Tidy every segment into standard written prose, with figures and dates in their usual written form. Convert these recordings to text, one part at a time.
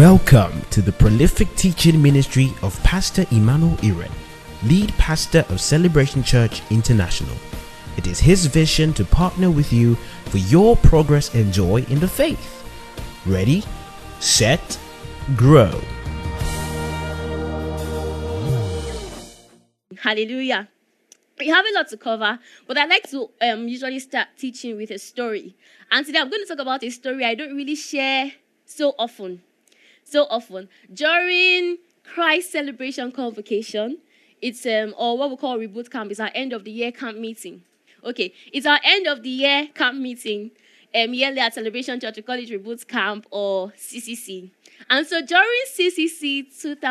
Welcome to the prolific teaching ministry of Pastor Emmanuel Iren, lead pastor of Celebration Church International. It is his vision to partner with you for your progress and joy in the faith. Ready, set, grow. Hallelujah. We have a lot to cover, but I like to usually start teaching with a story. And today I'm going to talk about a story I don't really share so often. During Christ Celebration Convocation, it's or what we call Reboot Camp, it's our end of the year camp meeting. Okay, it's our end of the year camp meeting. Yearly at Celebration Church, we call it Reboot Camp or CCC. And so during CCC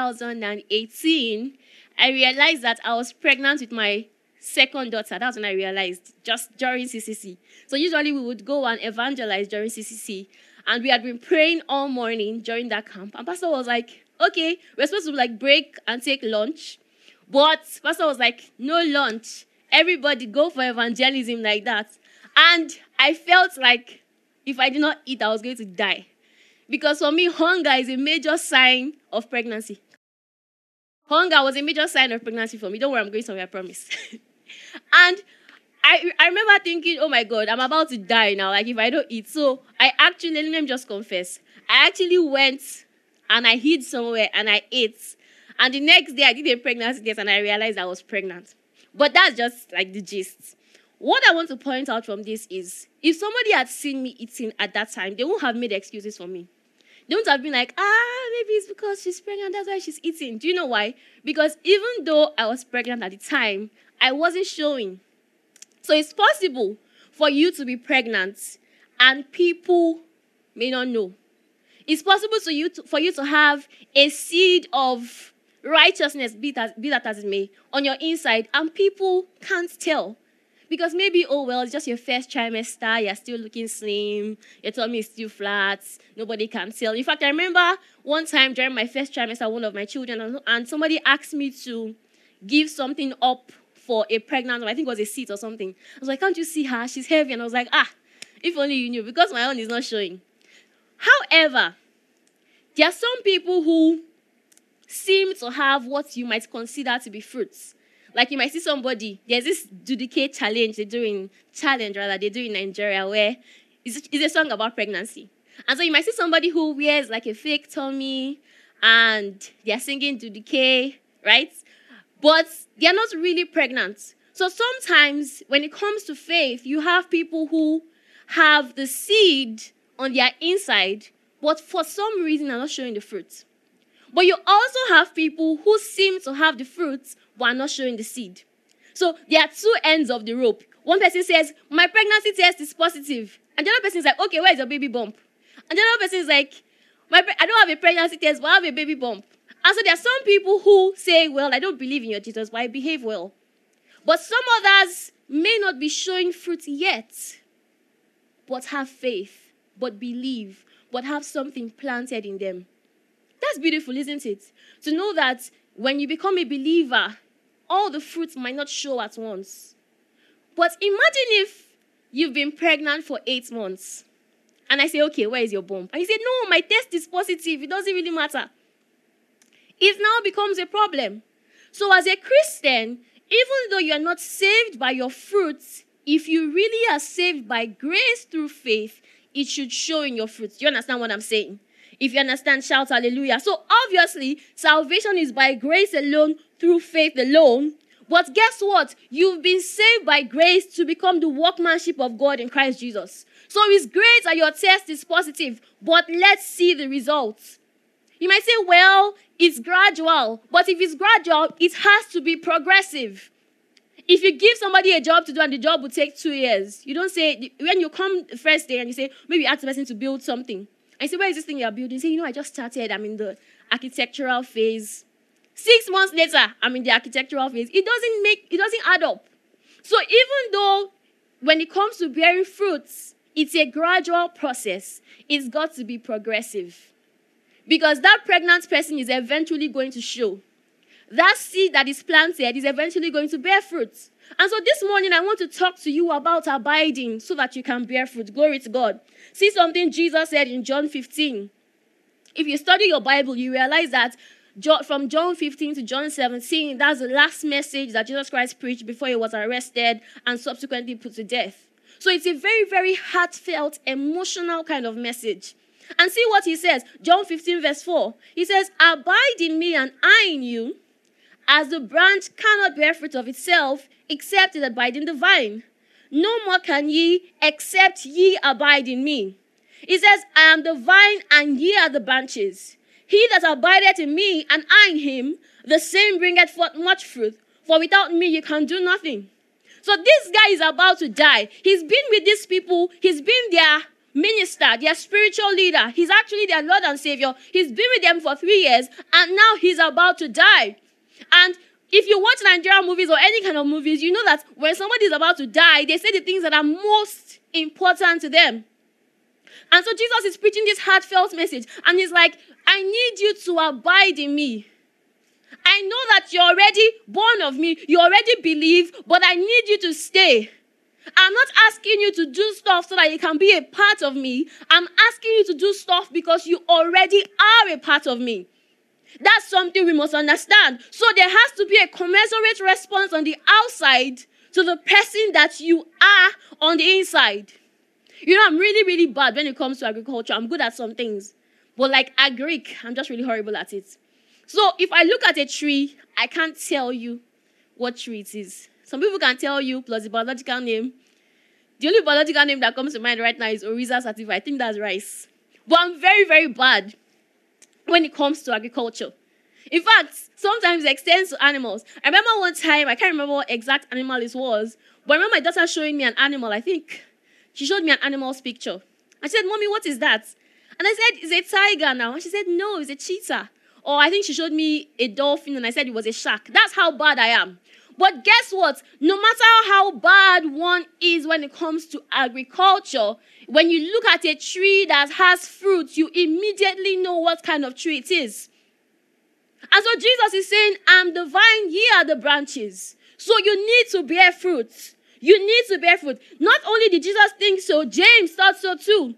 2018, I realized that I was pregnant with my second daughter. That's when I realized, just during CCC. So usually we would go and evangelize during CCC. And we had been praying all morning during that camp. And Pastor was like, okay, we're supposed to break and take lunch. But Pastor was like, no lunch. Everybody go for evangelism like that. And I felt like if I did not eat, I was going to die. Because for me, hunger is a major sign of pregnancy. Hunger was a major sign of pregnancy for me. Don't worry, I'm going somewhere, I promise. And I remember thinking, oh my God, I'm about to die now, if I don't eat. So let me just confess. I actually went and I hid somewhere and I ate. And the next day I did a pregnancy test and I realized I was pregnant. But that's just the gist. What I want to point out from this is, if somebody had seen me eating at that time, they wouldn't have made excuses for me. They wouldn't have been like, maybe it's because she's pregnant, that's why she's eating. Do you know why? Because even though I was pregnant at the time, I wasn't showing. So it's possible for you to be pregnant and people may not know. It's possible for you to have a seed of righteousness, be that as it may, on your inside, and people can't tell. Because maybe, it's just your first trimester, you're still looking slim, your tummy is still flat, nobody can tell. In fact, I remember one time during my first trimester, one of my children, and somebody asked me to give something up for a pregnant, I think it was a seat or something. I was like, can't you see her? She's heavy. And I was like, if only you knew, because my own is not showing. However, there are some people who seem to have what you might consider to be fruits. Like you might see somebody, there's this Dudike challenge they do in Nigeria, where it's a song about pregnancy. And so you might see somebody who wears a fake tummy and they're singing Dudike, right? But they're not really pregnant. So sometimes when it comes to faith, you have people who have the seed on their inside, but for some reason are not showing the fruit. But you also have people who seem to have the fruits, but are not showing the seed. So there are two ends of the rope. One person says, my pregnancy test is positive. And the other person is like, okay, where is your baby bump? And the other person is like, I don't have a pregnancy test, but I have a baby bump. And so there are some people who say, I don't believe in your Jesus, but I behave well. But some others may not be showing fruit yet, but have faith, but believe, but have something planted in them. That's beautiful, isn't it? To know that when you become a believer, all the fruits might not show at once. But imagine if you've been pregnant for 8 months. And I say, okay, where is your bump? And you say, no, my test is positive. It doesn't really matter. It now becomes a problem. So as a Christian, even though you are not saved by your fruits, if you really are saved by grace through faith, it should show in your fruits. You understand what I'm saying? If you understand, shout hallelujah. So obviously, salvation is by grace alone, through faith alone. But guess what? You've been saved by grace to become the workmanship of God in Christ Jesus. So it's great that your test is positive, but let's see the results. You might say, it's gradual. But if it's gradual, it has to be progressive. If you give somebody a job to do and the job will take 2 years, you don't say, when you come the first day and you say, maybe you ask the person to build something. And you say, where is this thing you're building? You say, I just started. I'm in the architectural phase. 6 months later, I'm in the architectural phase. It doesn't add up. So even though when it comes to bearing fruits, it's a gradual process, it's got to be progressive. Because that pregnant person is eventually going to show. That seed that is planted is eventually going to bear fruit. And so this morning, I want to talk to you about abiding so that you can bear fruit. Glory to God. See something Jesus said in John 15. If you study your Bible, you realize that from John 15 to John 17, that's the last message that Jesus Christ preached before he was arrested and subsequently put to death. So it's a very, very heartfelt, emotional kind of message. And see what he says. John 15 verse 4. He says, abide in me and I in you, as the branch cannot bear fruit of itself, except it abide in the vine. No more can ye, except ye abide in me. He says, I am the vine and ye are the branches. He that abideth in me and I in him, the same bringeth forth much fruit. For without me you can do nothing. So this guy is about to die. He's been with these people. He's been their minister, their spiritual leader. He's actually their Lord and Savior. He's been with them for 3 years, and now he's about to die. And if you watch Nigerian movies or any kind of movies, you know that when somebody is about to die, they say the things that are most important to them. And so Jesus is preaching this heartfelt message, and he's like, I need you to abide in me. I know that you're already born of me, you already believe, but I need you to stay. I'm not asking you to do stuff so that you can be a part of me. I'm asking you to do stuff because you already are a part of me. That's something we must understand. So there has to be a commensurate response on the outside to the person that you are on the inside. You know, I'm really, really bad when it comes to agriculture. I'm good at some things. But like agric, I'm just really horrible at it. So if I look at a tree, I can't tell you what tree it is. Some people can tell you, plus the biological name. The only biological name that comes to mind right now is Oryza sativa. I think that's rice. But I'm very, very bad when it comes to agriculture. In fact, sometimes it extends to animals. I remember one time, I can't remember what exact animal it was, but I remember my daughter showing me an animal. I think she showed me an animal's picture. I said, Mommy, what is that? And I said, it's a tiger now. And she said, no, it's a cheetah. Or I think she showed me a dolphin, and I said it was a shark. That's how bad I am. But guess what? No matter how bad one is when it comes to agriculture, when you look at a tree that has fruit, you immediately know what kind of tree it is. And so Jesus is saying, I'm the vine, ye are the branches. So you need to bear fruit. You need to bear fruit. Not only did Jesus think so, James thought so too.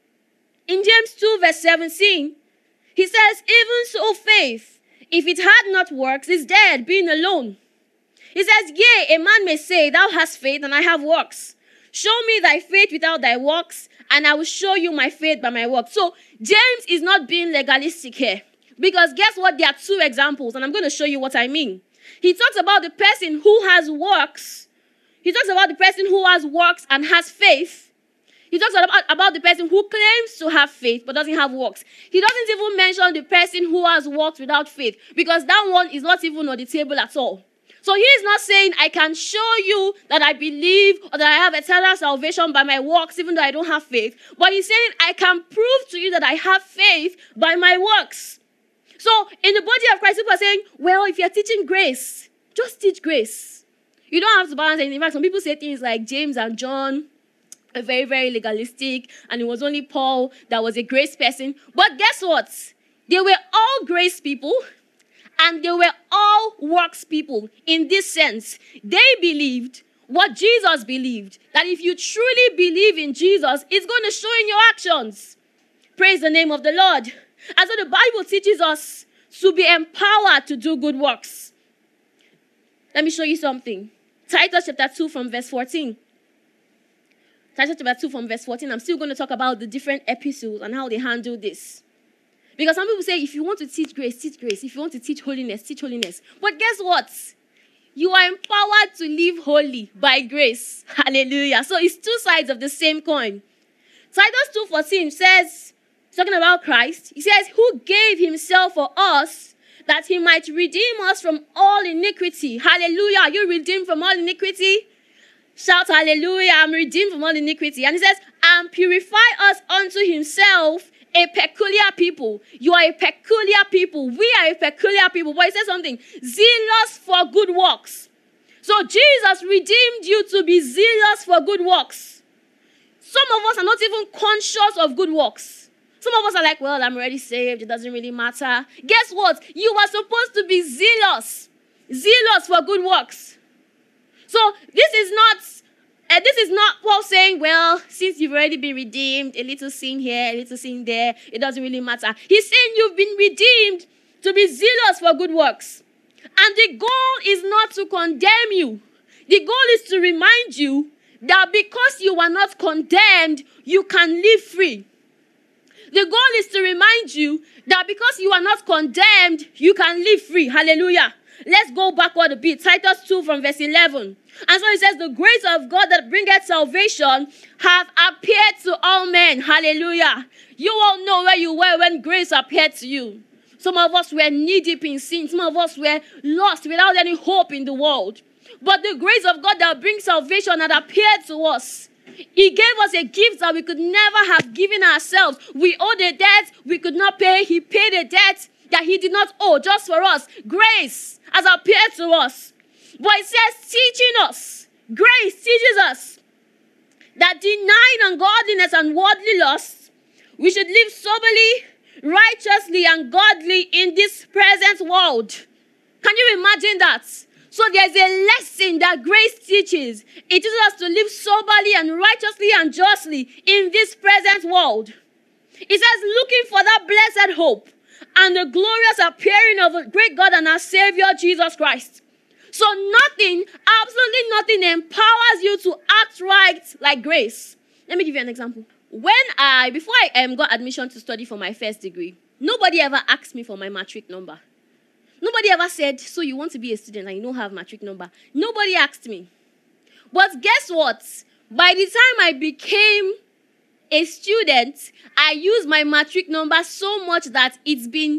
In James 2 verse 17, he says, even so faith, if it had not works, is dead, being alone. He says, yea, a man may say, thou hast faith and I have works. Show me thy faith without thy works, and I will show you my faith by my works. So James is not being legalistic here. Because guess what? There are two examples, and I'm going to show you what I mean. He talks about the person who has works. He talks about the person who has works and has faith. He talks about the person who claims to have faith but doesn't have works. He doesn't even mention the person who has works without faith, because that one is not even on the table at all. So he is not saying, I can show you that I believe or that I have eternal salvation by my works, even though I don't have faith. But he's saying, I can prove to you that I have faith by my works. So in the body of Christ, people are saying, well, if you're teaching grace, just teach grace. You don't have to balance anything. In fact, some people say things like James and John are very, very legalistic, and it was only Paul that was a grace person. But guess what? They were all grace people, and they were all works people in this sense. They believed what Jesus believed, that if you truly believe in Jesus, it's going to show in your actions. Praise the name of the Lord. And so the Bible teaches us to be empowered to do good works. Let me show you something. Titus chapter 2 from verse 14. Titus chapter 2 from verse 14. I'm still going to talk about the different epistles and how they handle this. Because some people say, if you want to teach grace, teach grace. If you want to teach holiness, teach holiness. But guess what? You are empowered to live holy by grace. Hallelujah. So it's two sides of the same coin. Titus 2:14 says, talking about Christ, he says, who gave himself for us that he might redeem us from all iniquity. Hallelujah. Are you redeemed from all iniquity? Shout hallelujah. I'm redeemed from all iniquity. And he says, and purify us unto himself, a peculiar people. You are a peculiar people. We are a peculiar people. But he says something, zealous for good works. So Jesus redeemed you to be zealous for good works. Some of us are not even conscious of good works. Some of us are like, well, I'm already saved. It doesn't really matter. Guess what? You are supposed to be zealous. Zealous for good works. So this is not This is not Paul saying, well, since you've already been redeemed, a little sin here, a little sin there, it doesn't really matter. He's saying you've been redeemed to be zealous for good works. And the goal is not to condemn you. The goal is to remind you that because you are not condemned, you can live free. The goal is to remind you that because you are not condemned, you can live free. Hallelujah. Let's go backward a bit. Titus 2 from verse 11. And so it says, the grace of God that bringeth salvation have appeared to all men. Hallelujah. You all know where you were when grace appeared to you. Some of us were knee-deep in sin. Some of us were lost without any hope in the world. But the grace of God that brings salvation had appeared to us. He gave us a gift that we could never have given ourselves. We owed a debt we could not pay. He paid a debt that he did not owe just for us. Grace has appeared to us. But it says teaching us. Grace teaches us that denying ungodliness and worldly lusts, we should live soberly, righteously, and godly in this present world. Can you imagine that? So there's a lesson that grace teaches. It teaches us to live soberly and righteously and justly in this present world. It says, looking for that blessed hope and the glorious appearing of a great God and our Savior, Jesus Christ. So nothing, absolutely nothing empowers you to act right like grace. Let me give you an example. Before I got admission to study for my first degree, nobody ever asked me for my matric number. Nobody ever said, so you want to be a student and you don't have matric number. Nobody asked me. But guess what? By the time I became a student, I used my matric number so much that it's been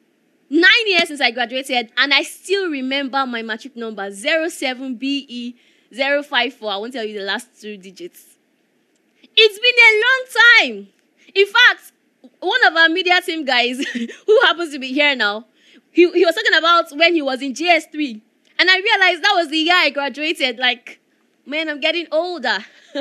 9 years since I graduated, and I still remember my matric number, 07BE054. I won't tell you the last 2 digits. It's been a long time. In fact, one of our media team guys, who happens to be here now, he was talking about when he was in JS3. And I realized that was the year I graduated. Like, man, I'm getting older.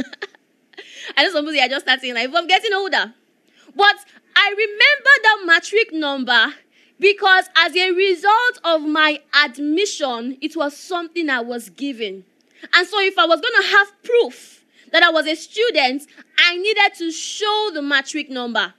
I know somebody I just started saying, like, I'm getting older. But I remember that matric number because as a result of my admission, it was something I was given. And so if I was going to have proof that I was a student, I needed to show the matric number.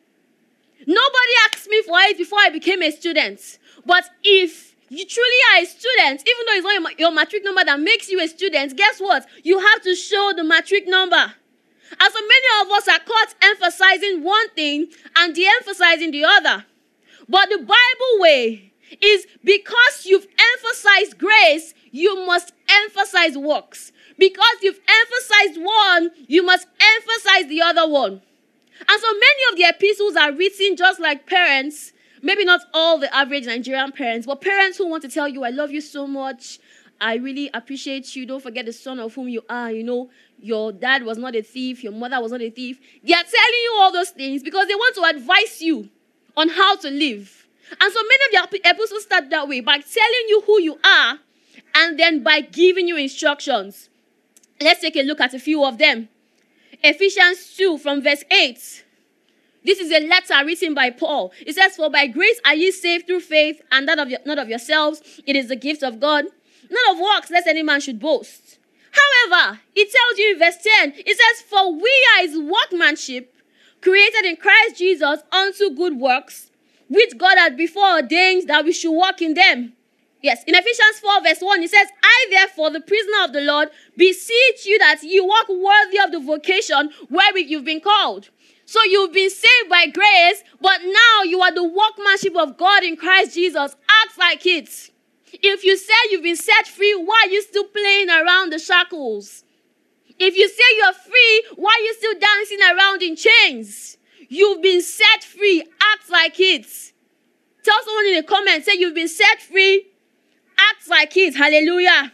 Nobody asked me for it before I became a student. But if you truly are a student, even though it's not your matric number that makes you a student, guess what? You have to show the matric number. And so many of us are caught emphasizing one thing and de-emphasizing the other. But the Bible way is because you've emphasized grace, you must emphasize works. Because you've emphasized one, you must emphasize the other one. And so many of the epistles are written just like parents, maybe not all the average Nigerian parents, but parents who want to tell you, I love you so much. I really appreciate you. Don't forget the son of whom you are. You know, your dad was not a thief. Your mother was not a thief. They are telling you all those things because they want to advise you on how to live. And so many of the epistles start that way, by telling you who you are and then by giving you instructions. Let's take a look at a few of them. Ephesians 2 from verse 8. This is a letter written by Paul. It says, for by grace are ye saved through faith, and that not of yourselves. It is the gift of God. Not of works, lest any man should boast. However, it tells you in verse 10, it says, for we are his workmanship, created in Christ Jesus unto good works, which God had before ordained that we should walk in them. Yes, in Ephesians 4 verse 1, it says, I therefore, the prisoner of the Lord, beseech you that you walk worthy of the vocation wherewith you've been called. So you've been saved by grace, but now you are the workmanship of God in Christ Jesus. Act like it. If you say you've been set free, why are you still playing around the shackles? If you say you're free, why are you still dancing around in chains? You've been set free. Act like it. Tell someone in the comments, say you've been set free. Act like it. Hallelujah.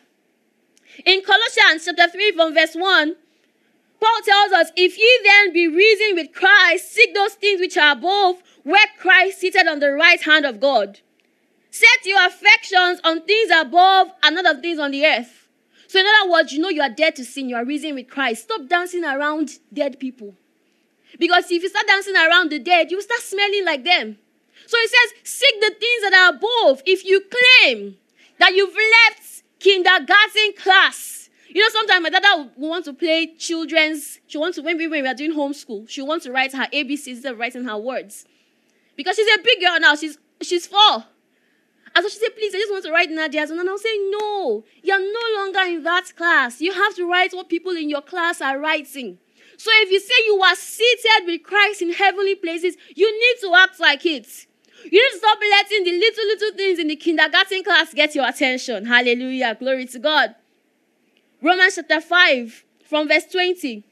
In Colossians chapter 3 from verse 1, Paul tells us, if ye then be risen with Christ, seek those things which are above, where Christ seated on the right hand of God. Set your affections on things above and not on things on the earth. So in other words, you know you are dead to sin. You are risen with Christ. Stop dancing around dead people. Because if you start dancing around the dead, you will start smelling like them. So it says, seek the things that are above. If you claim that you've left kindergarten class, You know, sometimes my dad would want to play children's, when we are doing homeschool, she wants to write her ABCs instead of writing her words. Because she's a big girl now, she's 4. And so she said, please, I just want to write Nadia's. And I'll say, no, you're no longer in that class. You have to write what people in your class are writing. So if you say you are seated with Christ in heavenly places, you need to act like it. You need to stop letting the little things in the kindergarten class get your attention. Hallelujah. Glory to God. Romans chapter 5 from verse 20.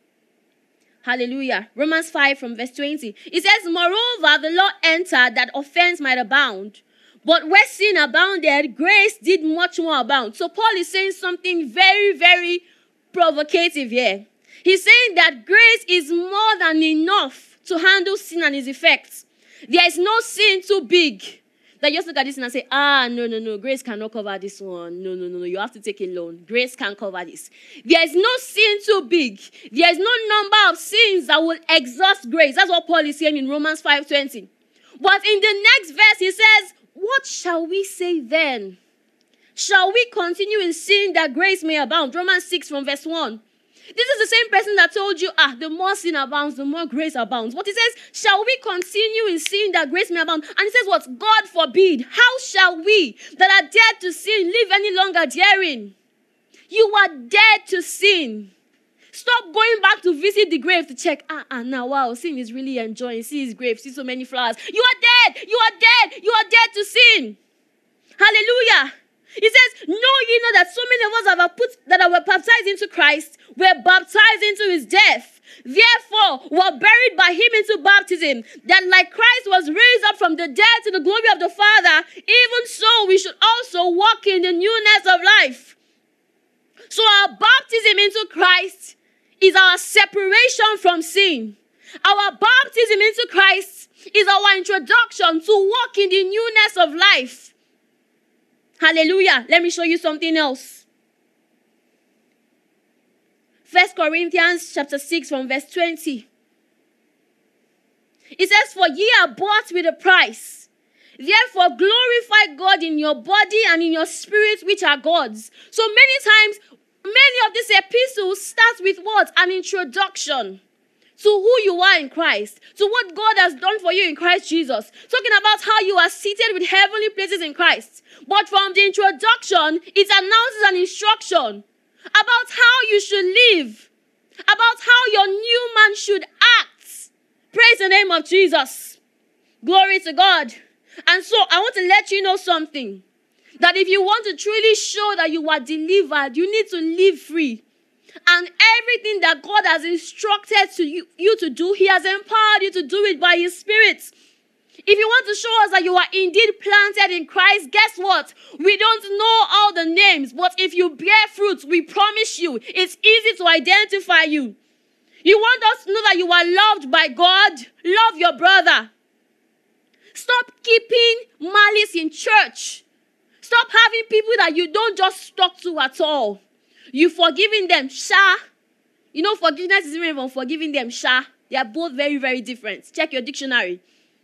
Hallelujah. Romans 5 from verse 20. It says, moreover, the law entered that offense might abound. But where sin abounded, grace did much more abound. So Paul is saying something very, very provocative here. He's saying that grace is more than enough to handle sin and its effects. There is no sin too big that you just look at this and say, no, grace cannot cover this one. No, you have to take a loan. Grace can't cover this. There is no sin too big. There is no number of sins that will exhaust grace. That's what Paul is saying in Romans 5:20. But in the next verse, he says, what shall we say then? Shall we continue in sin that grace may abound? Romans 6 from verse 1. This is the same person that told you, the more sin abounds, the more grace abounds. But he says, shall we continue in sin that grace may abound? And he says what? God forbid. How shall we that are dead to sin live any longer therein? You are dead to sin. Stop going back to visit the grave to check. Now, wow, sin is really enjoying. See his grave, see so many flowers. You are dead. You are dead. You are dead to sin. Hallelujah. He says, know ye not that so many of us that were baptized into Christ were baptized into his death. Therefore, were buried by him into baptism, that like Christ was raised up from the dead to the glory of the Father, even so we should also walk in the newness of life. So our baptism into Christ is our separation from sin. Our baptism into Christ is our introduction to walk in the newness of life. Hallelujah. Let me show you something else. 1 Corinthians chapter 6 from verse 20. It says, for ye are bought with a price. Therefore glorify God in your body and in your spirit, which are God's. So many times, many of these epistles start with what? An introduction to who you are in Christ, to what God has done for you in Christ Jesus. Talking about how you are seated with heavenly places in Christ. But from the introduction, it announces an instruction about how you should live, about how your new man should act. Praise the name of Jesus. Glory to God. And so I want to let you know something. That if you want to truly show that you are delivered, you need to live free. And everything that God has instructed you to do, he has empowered you to do it by his Spirit. If you want to show us that you are indeed planted in Christ, guess what? We don't know all the names, but if you bear fruit, we promise you, it's easy to identify you. You want us to know that you are loved by God? Love your brother. Stop keeping malice in church. Stop having people that you don't just talk to at all. You forgiving them, sha. You know, forgiveness is different from forgiving them, sha. They are both very, very different. Check your dictionary.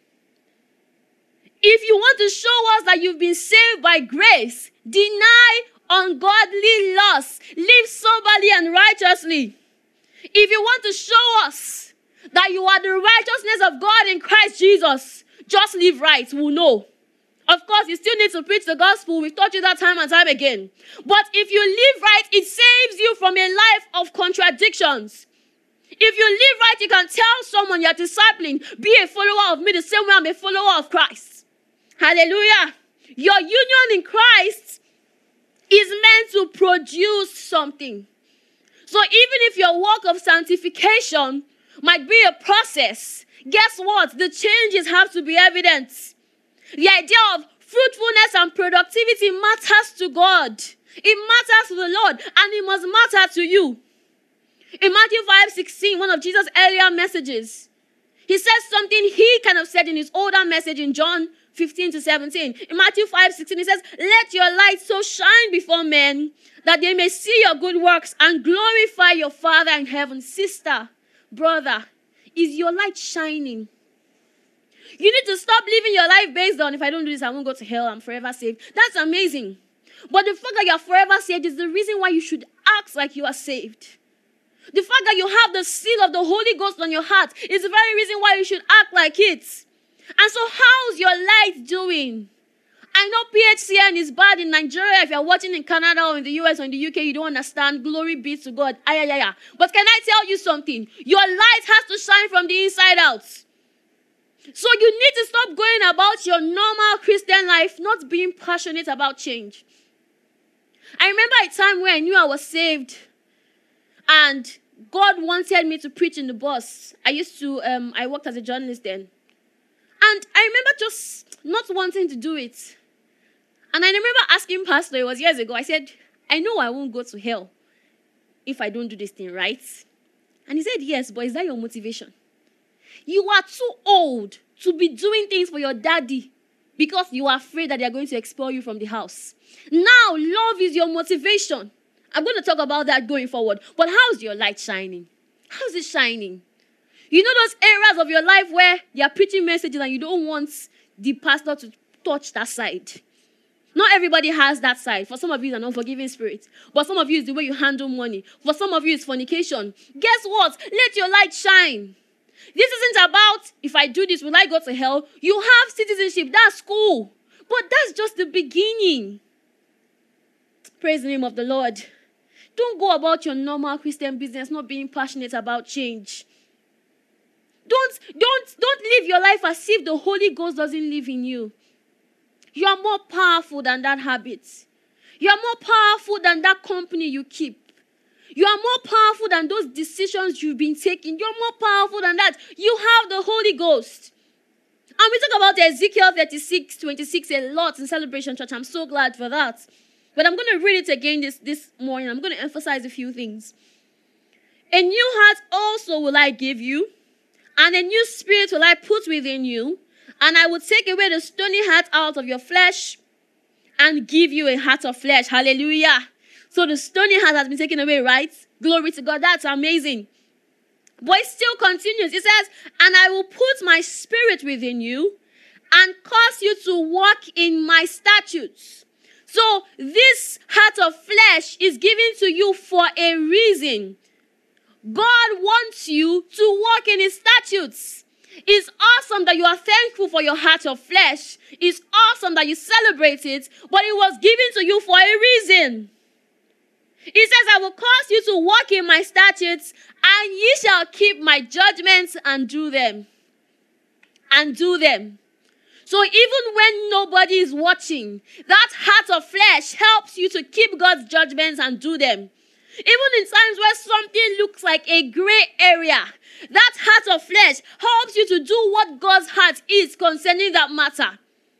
If you want to show us that you've been saved by grace, deny ungodly lusts. Live soberly and righteously. If you want to show us that you are the righteousness of God in Christ Jesus, just live right. We'll know. Of course, you still need to preach the gospel. We've taught you that time and time again. But if you live right, it saves you from a life of contradictions. If you live right, you can tell someone you're discipling, be a follower of me the same way I'm a follower of Christ. Hallelujah. Your union in Christ is meant to produce something. So even if your work of sanctification might be a process, guess what? The changes have to be evident. The idea of fruitfulness and productivity matters to God. It matters to the Lord, and it must matter to you. In Matthew 5:16, one of Jesus' earlier messages, he says something he kind of said in his older message in John 15-17. In Matthew 5:16, he says, let your light so shine before men that they may see your good works and glorify your Father in heaven. Sister, brother, is your light shining? You need to stop living your life based on, if I don't do this, I won't go to hell, I'm forever saved. That's amazing. But the fact that you're forever saved is the reason why you should act like you are saved. The fact that you have the seal of the Holy Ghost on your heart is the very reason why you should act like it. And so how's your light doing? I know PHCN is bad in Nigeria. If you're watching in Canada or in the US or in the UK, you don't understand. Glory be to God. But can I tell you something? Your light has to shine from the inside out. So you need to stop going about your normal Christian life, not being passionate about change. I remember a time where I knew I was saved and God wanted me to preach in the bus. I worked as a journalist then. And I remember just not wanting to do it. And I remember asking Pastor, it was years ago, I said, I know I won't go to hell if I don't do this thing, right? And he said, yes, but is that your motivation? You are too old to be doing things for your daddy because you are afraid that they are going to expel you from the house. Now, love is your motivation. I'm going to talk about that going forward. But how's your light shining? How's it shining? You know those areas of your life where they are preaching messages and you don't want the pastor to touch that side. Not everybody has that side. For some of you, it's an unforgiving spirit. But some of you, it's the way you handle money. For some of you, it's fornication. Guess what? Let your light shine. This isn't about, if I do this, will I go to hell? You have citizenship. That's cool. But that's just the beginning. Praise the name of the Lord. Don't go about your normal Christian business not being passionate about change. Don't live your life as if the Holy Ghost doesn't live in you. You are more powerful than that habit. You are more powerful than that company you keep. You are more powerful than those decisions you've been taking. You're more powerful than that. You have the Holy Ghost. And we talk about Ezekiel 36:26 a lot in Celebration Church. I'm so glad for that. But I'm going to read it again this morning. I'm going to emphasize a few things. A new heart also will I give you, and a new spirit will I put within you, and I will take away the stony heart out of your flesh and give you a heart of flesh. Hallelujah. So the stony heart has been taken away, right? Glory to God. That's amazing. But it still continues. It says, and I will put my spirit within you and cause you to walk in my statutes. So this heart of flesh is given to you for a reason. God wants you to walk in his statutes. It's awesome that you are thankful for your heart of flesh. It's awesome that you celebrate it, but it was given to you for a reason. It says, I will cause you to walk in my statutes, and ye shall keep my judgments and do them. And do them. So even when nobody is watching, that heart of flesh helps you to keep God's judgments and do them. Even in times where something looks like a gray area, that heart of flesh helps you to do what God's heart is concerning that matter.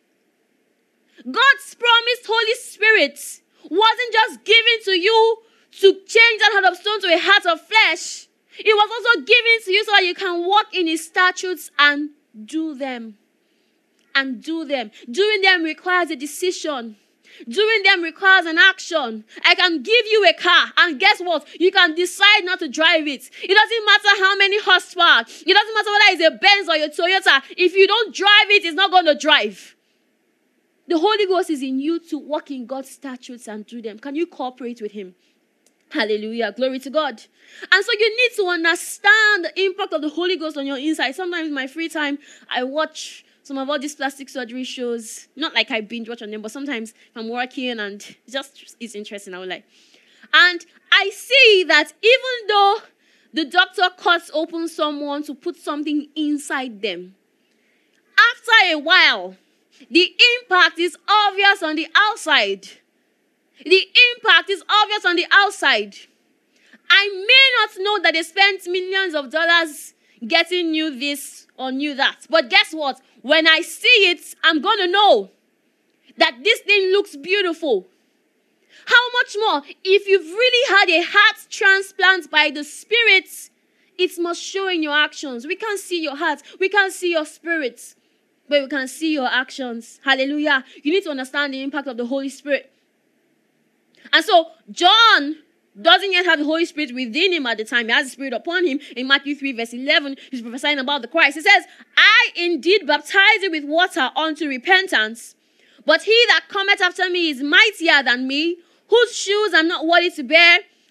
God's promised Holy Spirit wasn't just given to you to change that heart of stone to a heart of flesh. It was also given to you so that you can walk in his statutes and do them. And do them. Doing them requires a decision. Doing them requires an action. I can give you a car, and guess what? You can decide not to drive it. It doesn't matter how many horsepower. It doesn't matter whether it's a Benz or a Toyota. If you don't drive it, it's not going to drive. The Holy Ghost is in you to walk in God's statutes and do them. Can you cooperate with him? Hallelujah. Glory to God. And so you need to understand the impact of the Holy Ghost on your inside. Sometimes in my free time, I watch some of all these plastic surgery shows. Not like I binge watch on them, but sometimes if I'm working and it's interesting, I will like. And I see that even though the doctor cuts open someone to put something inside them, after a while, the impact is obvious on the outside. The impact is obvious on the outside. I may not know that they spent millions of dollars getting new this or new that. But guess what? When I see it, I'm going to know that this thing looks beautiful. How much more? If you've really had a heart transplant by the Spirit, it must show in your actions. We can't see your heart. We can't see your spirit. But we can see your actions. Hallelujah. You need to understand the impact of the Holy Spirit. And so, John doesn't yet have the Holy Spirit within him at the time. He has the Spirit upon him. In Matthew 3 verse 11, he's prophesying about the Christ. He says, I indeed baptize you with water unto repentance, but he that cometh after me is mightier than me, whose shoes I'm not worthy to bear.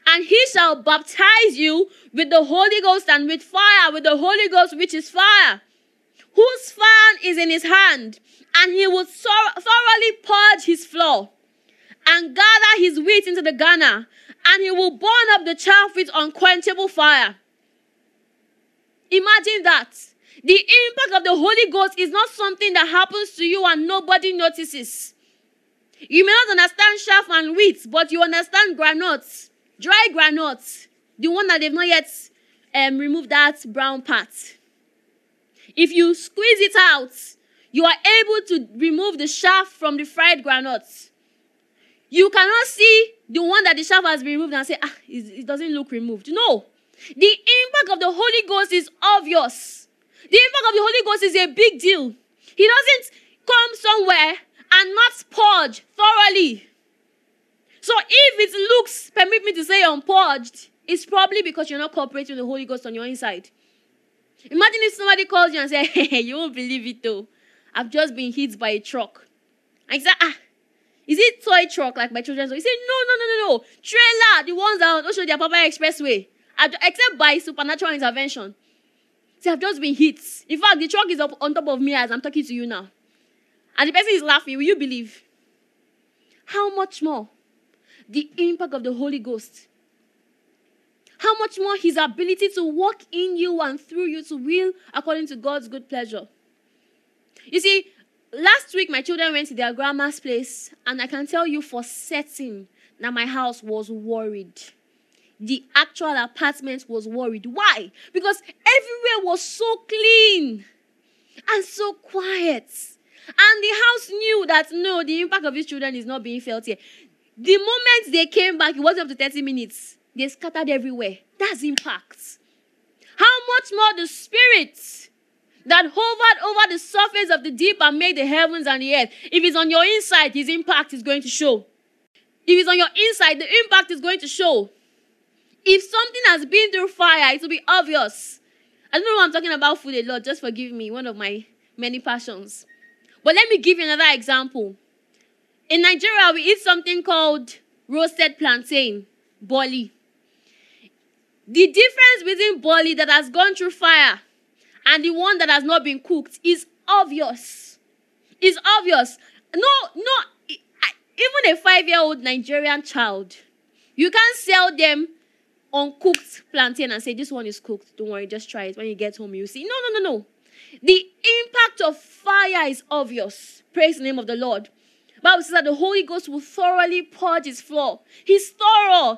And he shall baptize you with the Holy Ghost and with fire, with the Holy Ghost which is fire, whose fan is in his hand, and he will thoroughly purge his floor, and gather his wheat into the garner, and he will burn up the chaff with unquenchable fire. Imagine that. The impact of the Holy Ghost is not something that happens to you and nobody notices. You may not understand chaff and wheat, but you understand granules, dry granules, the one that they've not yet removed that brown part. If you squeeze it out, you are able to remove the chaff from the fried granules. You cannot see the one that the chaff has been removed and say, it doesn't look removed. No. The impact of the Holy Ghost is obvious. The impact of the Holy Ghost is a big deal. He doesn't come somewhere and not purge thoroughly. So if it looks, permit me to say, unpurged, it's probably because you're not cooperating with the Holy Ghost on your inside. Imagine if somebody calls you and says, hey, you won't believe it though. I've just been hit by a truck. And you say, is it toy truck like my children's? You say, no. Trailer, the ones that don't show their Papa Expressway. Except by supernatural intervention. See, I've just been hit. In fact, the truck is up on top of me as I'm talking to you now. And the person is laughing. Will you believe? How much more the impact of the Holy Ghost? How much more his ability to work in you and through you to will according to God's good pleasure? You see, last week my children went to their grandma's place, and I can tell you for certain that my house was worried. The actual apartment was worried. Why? Because everywhere was so clean and so quiet. And the house knew that, no, the impact of these children is not being felt here. The moment they came back, it wasn't up to 30 minutes. They scattered everywhere. That's impact. How much more the Spirit that hovered over the surface of the deep and made the heavens and the earth. If it's on your inside, his impact is going to show. If it's on your inside, the impact is going to show. If something has been through fire, it will be obvious. I don't know why I'm talking about food a lot. Just forgive me. One of my many passions. But let me give you another example. In Nigeria, we eat something called roasted plantain, boli. The difference between boli that has gone through fire and the one that has not been cooked is obvious. It's obvious. Even a 5-year-old Nigerian child, you can't sell them uncooked plantain and say, this one is cooked. Don't worry, just try it. When you get home, you'll see. No. The impact of fire is obvious. Praise the name of the Lord. The Bible says that the Holy Ghost will thoroughly purge his floor. He's thorough.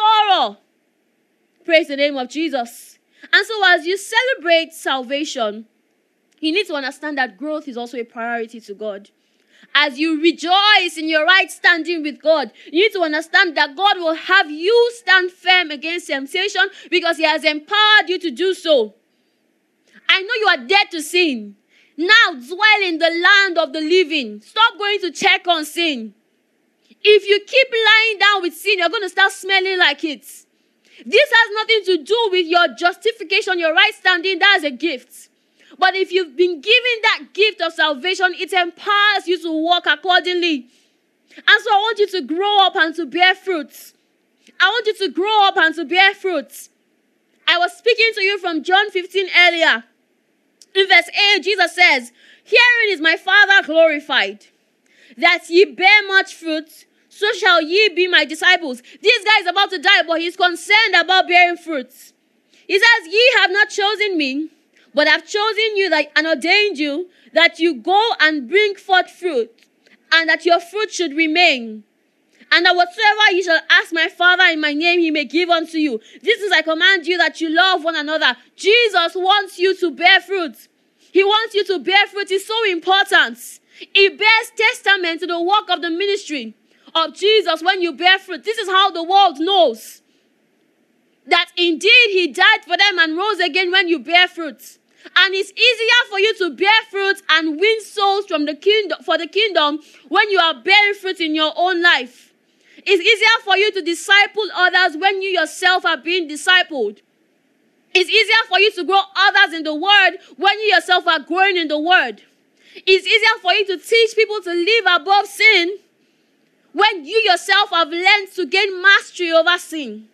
Praise the name of Jesus. And so as you celebrate salvation, you need to understand that growth is also a priority to God. As you rejoice in your right standing with God, you need to understand that God will have you stand firm against temptation because he has empowered you to do so. I know you are dead to sin. Now dwell in the land of the living. Stop going to check on sin. If you keep lying down with sin, you're going to start smelling like it. This has nothing to do with your justification, your right standing. That's a gift. But if you've been given that gift of salvation, it empowers you to walk accordingly. And so I want you to grow up and to bear fruits. I want you to grow up and to bear fruits. I was speaking to you from John 15 earlier. In verse 8, Jesus says, herein is my Father glorified, that ye bear much fruit, so shall ye be my disciples. This guy is about to die, but he's concerned about bearing fruits. He says, ye have not chosen me, but I've chosen you and ordained you that you go and bring forth fruit, and that your fruit should remain. And that whatsoever you shall ask my Father in my name, he may give unto you. This is I command you that you love one another. Jesus wants you to bear fruit. He wants you to bear fruit. It's so important. It bears testament to the work of the ministry of Jesus when you bear fruit. This is how the world knows that indeed he died for them and rose again when you bear fruit. And it's easier for you to bear fruit and win souls from the kingdom for the kingdom when you are bearing fruit in your own life. It's easier for you to disciple others when you yourself are being discipled. It's easier for you to grow others in the word when you yourself are growing in the word. It's easier for you to teach people to live above sin when you yourself have learned to gain mastery over sin.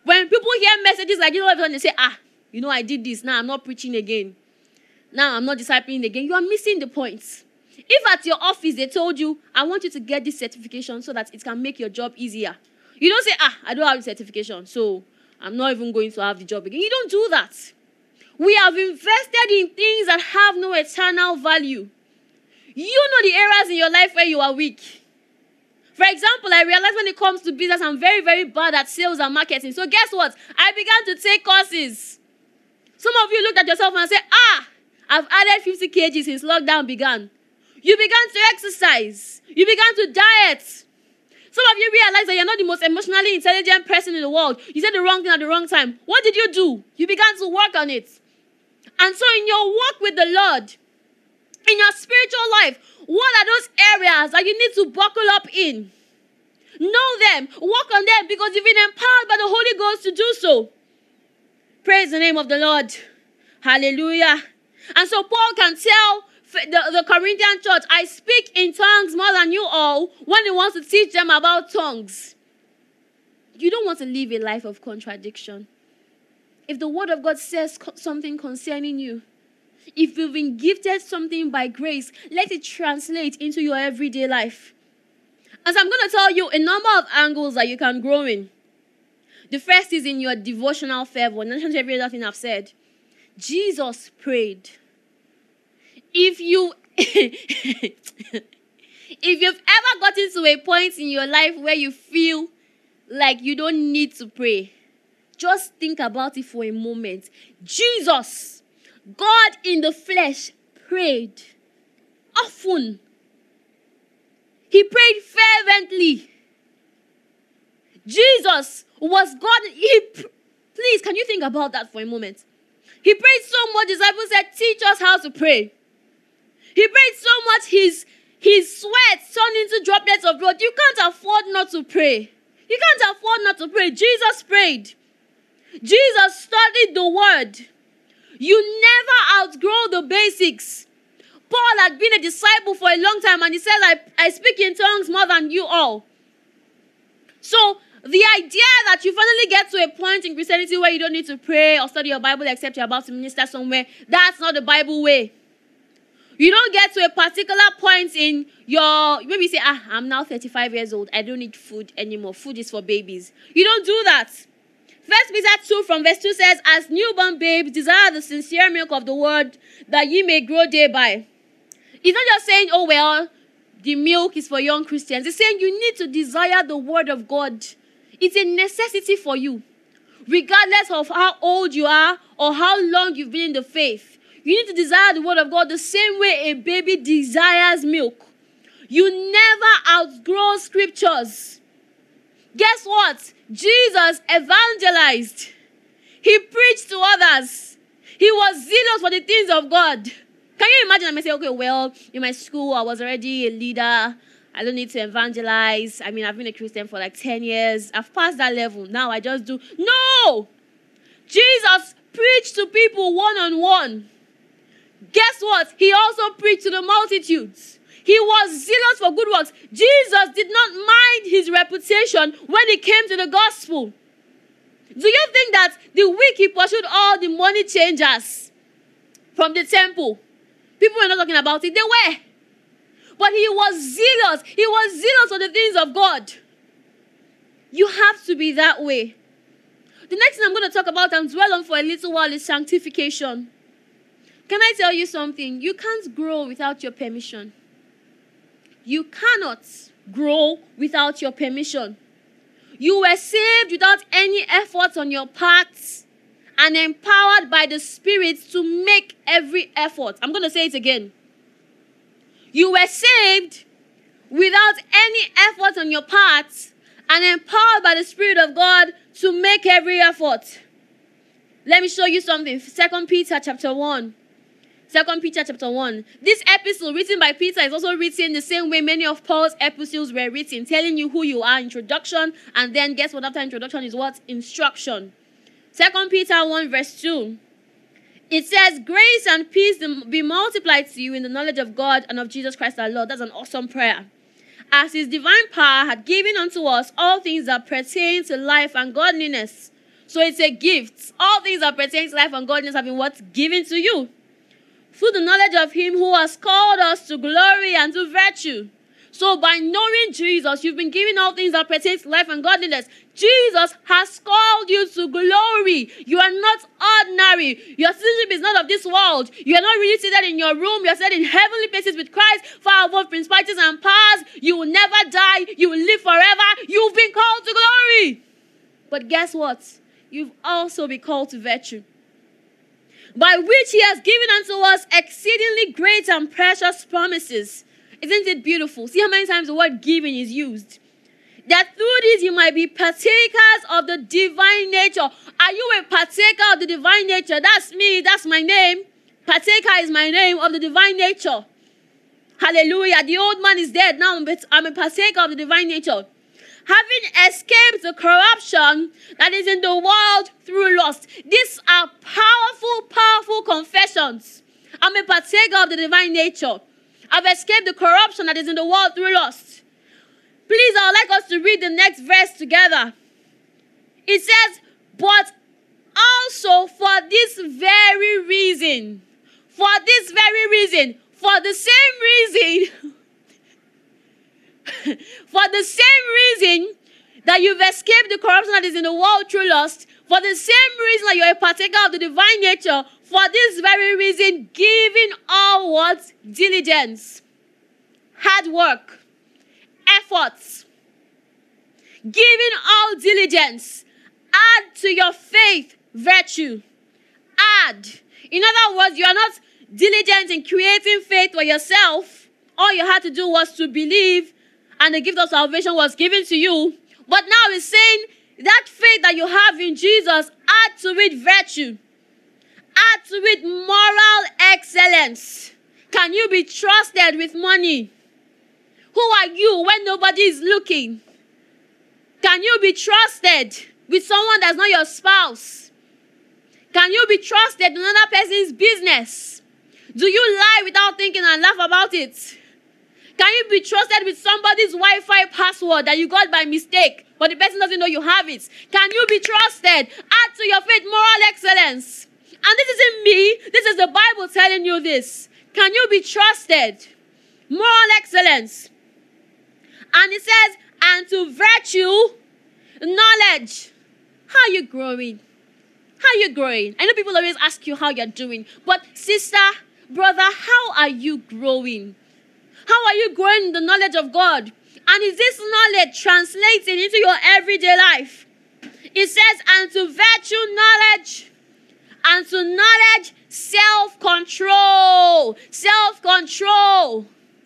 When people hear messages like this, all of a sudden they say, I did this. Now I'm not preaching again. Now I'm not discipling again. You are missing the point. If at your office they told you, I want you to get this certification so that it can make your job easier. You don't say, I don't have the certification, so I'm not even going to have the job again. You don't do that. We have invested in things that have no eternal value. You know the areas in your life where you are weak. For example, I realized when it comes to business, I'm very, very bad at sales and marketing. So guess what? I began to take courses. Some of you looked at yourself and said, I've added 50 kg since lockdown began. You began to exercise. You began to diet. Some of you realize that you're not the most emotionally intelligent person in the world. You said the wrong thing at the wrong time. What did you do? You began to work on it. And so in your walk with the Lord, in your spiritual life, what are those areas that you need to buckle up in? Know them. Work on them because you've been empowered by the Holy Ghost to do so. Praise the name of the Lord. Hallelujah. And so Paul can tell the Corinthian church, I speak in tongues more than you all, when he wants to teach them about tongues. You don't want to live a life of contradiction. If the word of God says something concerning you, if you've been gifted something by grace, let it translate into your everyday life. And so I'm going to tell you a number of angles that you can grow in. The first is in your devotional fervor. Not every other thing I've said. Jesus prayed. If you've ever gotten to a point in your life where you feel like you don't need to pray, just think about it for a moment. Jesus, God in the flesh, prayed often. He prayed fervently. Jesus was God. Please, can you think about that for a moment? He prayed so much, disciples said, teach us how to pray. He prayed so much, his sweat turned into droplets of blood. You can't afford not to pray. You can't afford not to pray. Jesus prayed. Jesus studied the word. You never outgrow the basics. Paul had been a disciple for a long time and he said, I speak in tongues more than you all. So the idea that you finally get to a point in Christianity where you don't need to pray or study your Bible except you're about to minister somewhere, that's not the Bible way. You don't get to a particular point in your, maybe you say, I'm now 35 years old. I don't need food anymore. Food is for babies. You don't do that. 1 Peter 2 from verse 2 says, as newborn babes, desire the sincere milk of the word that ye may grow thereby. It's not just saying, oh, well, the milk is for young Christians. It's saying you need to desire the word of God. It's a necessity for you. Regardless of how old you are or how long you've been in the faith. You need to desire the word of God the same way a baby desires milk. You never outgrow scriptures. Guess what? Jesus evangelized. He preached to others. He was zealous for the things of God. Can you imagine? I may say, okay, well, in my school, I was already a leader. I don't need to evangelize. I've been a Christian for like 10 years. I've passed that level. Now I just do. No! Jesus preached to people one-on-one. Guess what? He also preached to the multitudes. He was zealous for good works. Jesus did not mind his reputation when it came to the gospel. Do you think that the week he pursued all the money changers from the temple? People were not talking about it. They were. But he was zealous. He was zealous for the things of God. You have to be that way. The next thing I'm going to talk about and dwell on for a little while is sanctification. Can I tell you something? You can't grow without your permission. You cannot grow without your permission. You were saved without any effort on your part and empowered by the Spirit to make every effort. I'm going to say it again. You were saved without any effort on your part and empowered by the Spirit of God to make every effort. Let me show you something. 2 Peter chapter 1. 2 Peter chapter 1. This epistle written by Peter is also written the same way many of Paul's epistles were written, telling you who you are, introduction, and then guess what after introduction is what? Instruction. 2 Peter 1 verse 2. It says, grace and peace be multiplied to you in the knowledge of God and of Jesus Christ our Lord. That's an awesome prayer. As his divine power had given unto us all things that pertain to life and godliness, So it's a gift. All things that pertain to life and godliness have been what? Given to you. Through the knowledge of him who has called us to glory and to virtue. So by knowing Jesus, you've been given all things that pertain to life and godliness. Jesus has called you to glory. You are not ordinary. Your citizenship is not of this world. You are not really seated in your room. You are seated in heavenly places with Christ, far above principalities and powers. You will never die. You will live forever. You've been called to glory. But guess what? You've also been called to virtue, by which he has given unto us exceedingly great and precious promises. Isn't it beautiful? See how many times the word giving is used? That through this you might be partakers of the divine nature. Are you a partaker of the divine nature? That's me. That's my name. Partaker is my name of the divine nature. Hallelujah. The old man is dead. Now I'm a partaker of the divine nature. Having escaped the corruption that is in the world through lust. These are powerful, powerful confessions. I'm a partaker of the divine nature. I've escaped the corruption that is in the world through lust. Please, I would like us to read the next verse together. It says, but also for this very reason, for the same reason that you've escaped the corruption that is in the world through lust, for the same reason that you're a partaker of the divine nature, for this very reason, giving all what? Diligence, hard work, efforts. Giving all diligence. Add to your faith virtue. Add. In other words, you are not diligent in creating faith for yourself. All you had to do was to believe, and the gift of salvation was given to you. But now it's saying that faith that you have in Jesus, add to it virtue. Add to it moral excellence. Can you be trusted with money? Who are you when nobody is looking? Can you be trusted with someone that's not your spouse? Can you be trusted in another person's business? Do you lie without thinking and laugh about it? Can you be trusted with somebody's Wi-Fi password that you got by mistake, but the person doesn't know you have it? Can you be trusted? Add to your faith moral excellence. And this isn't me. This is the Bible telling you this. Can you be trusted? Moral excellence. And it says, and to virtue, knowledge. How are you growing? How are you growing? I know people always ask you how you're doing. But sister, brother, how are you growing? How are you growing in the knowledge of God? And is this knowledge translating into your everyday life? It says, and to virtue, knowledge. And to knowledge, self-control. Self-control.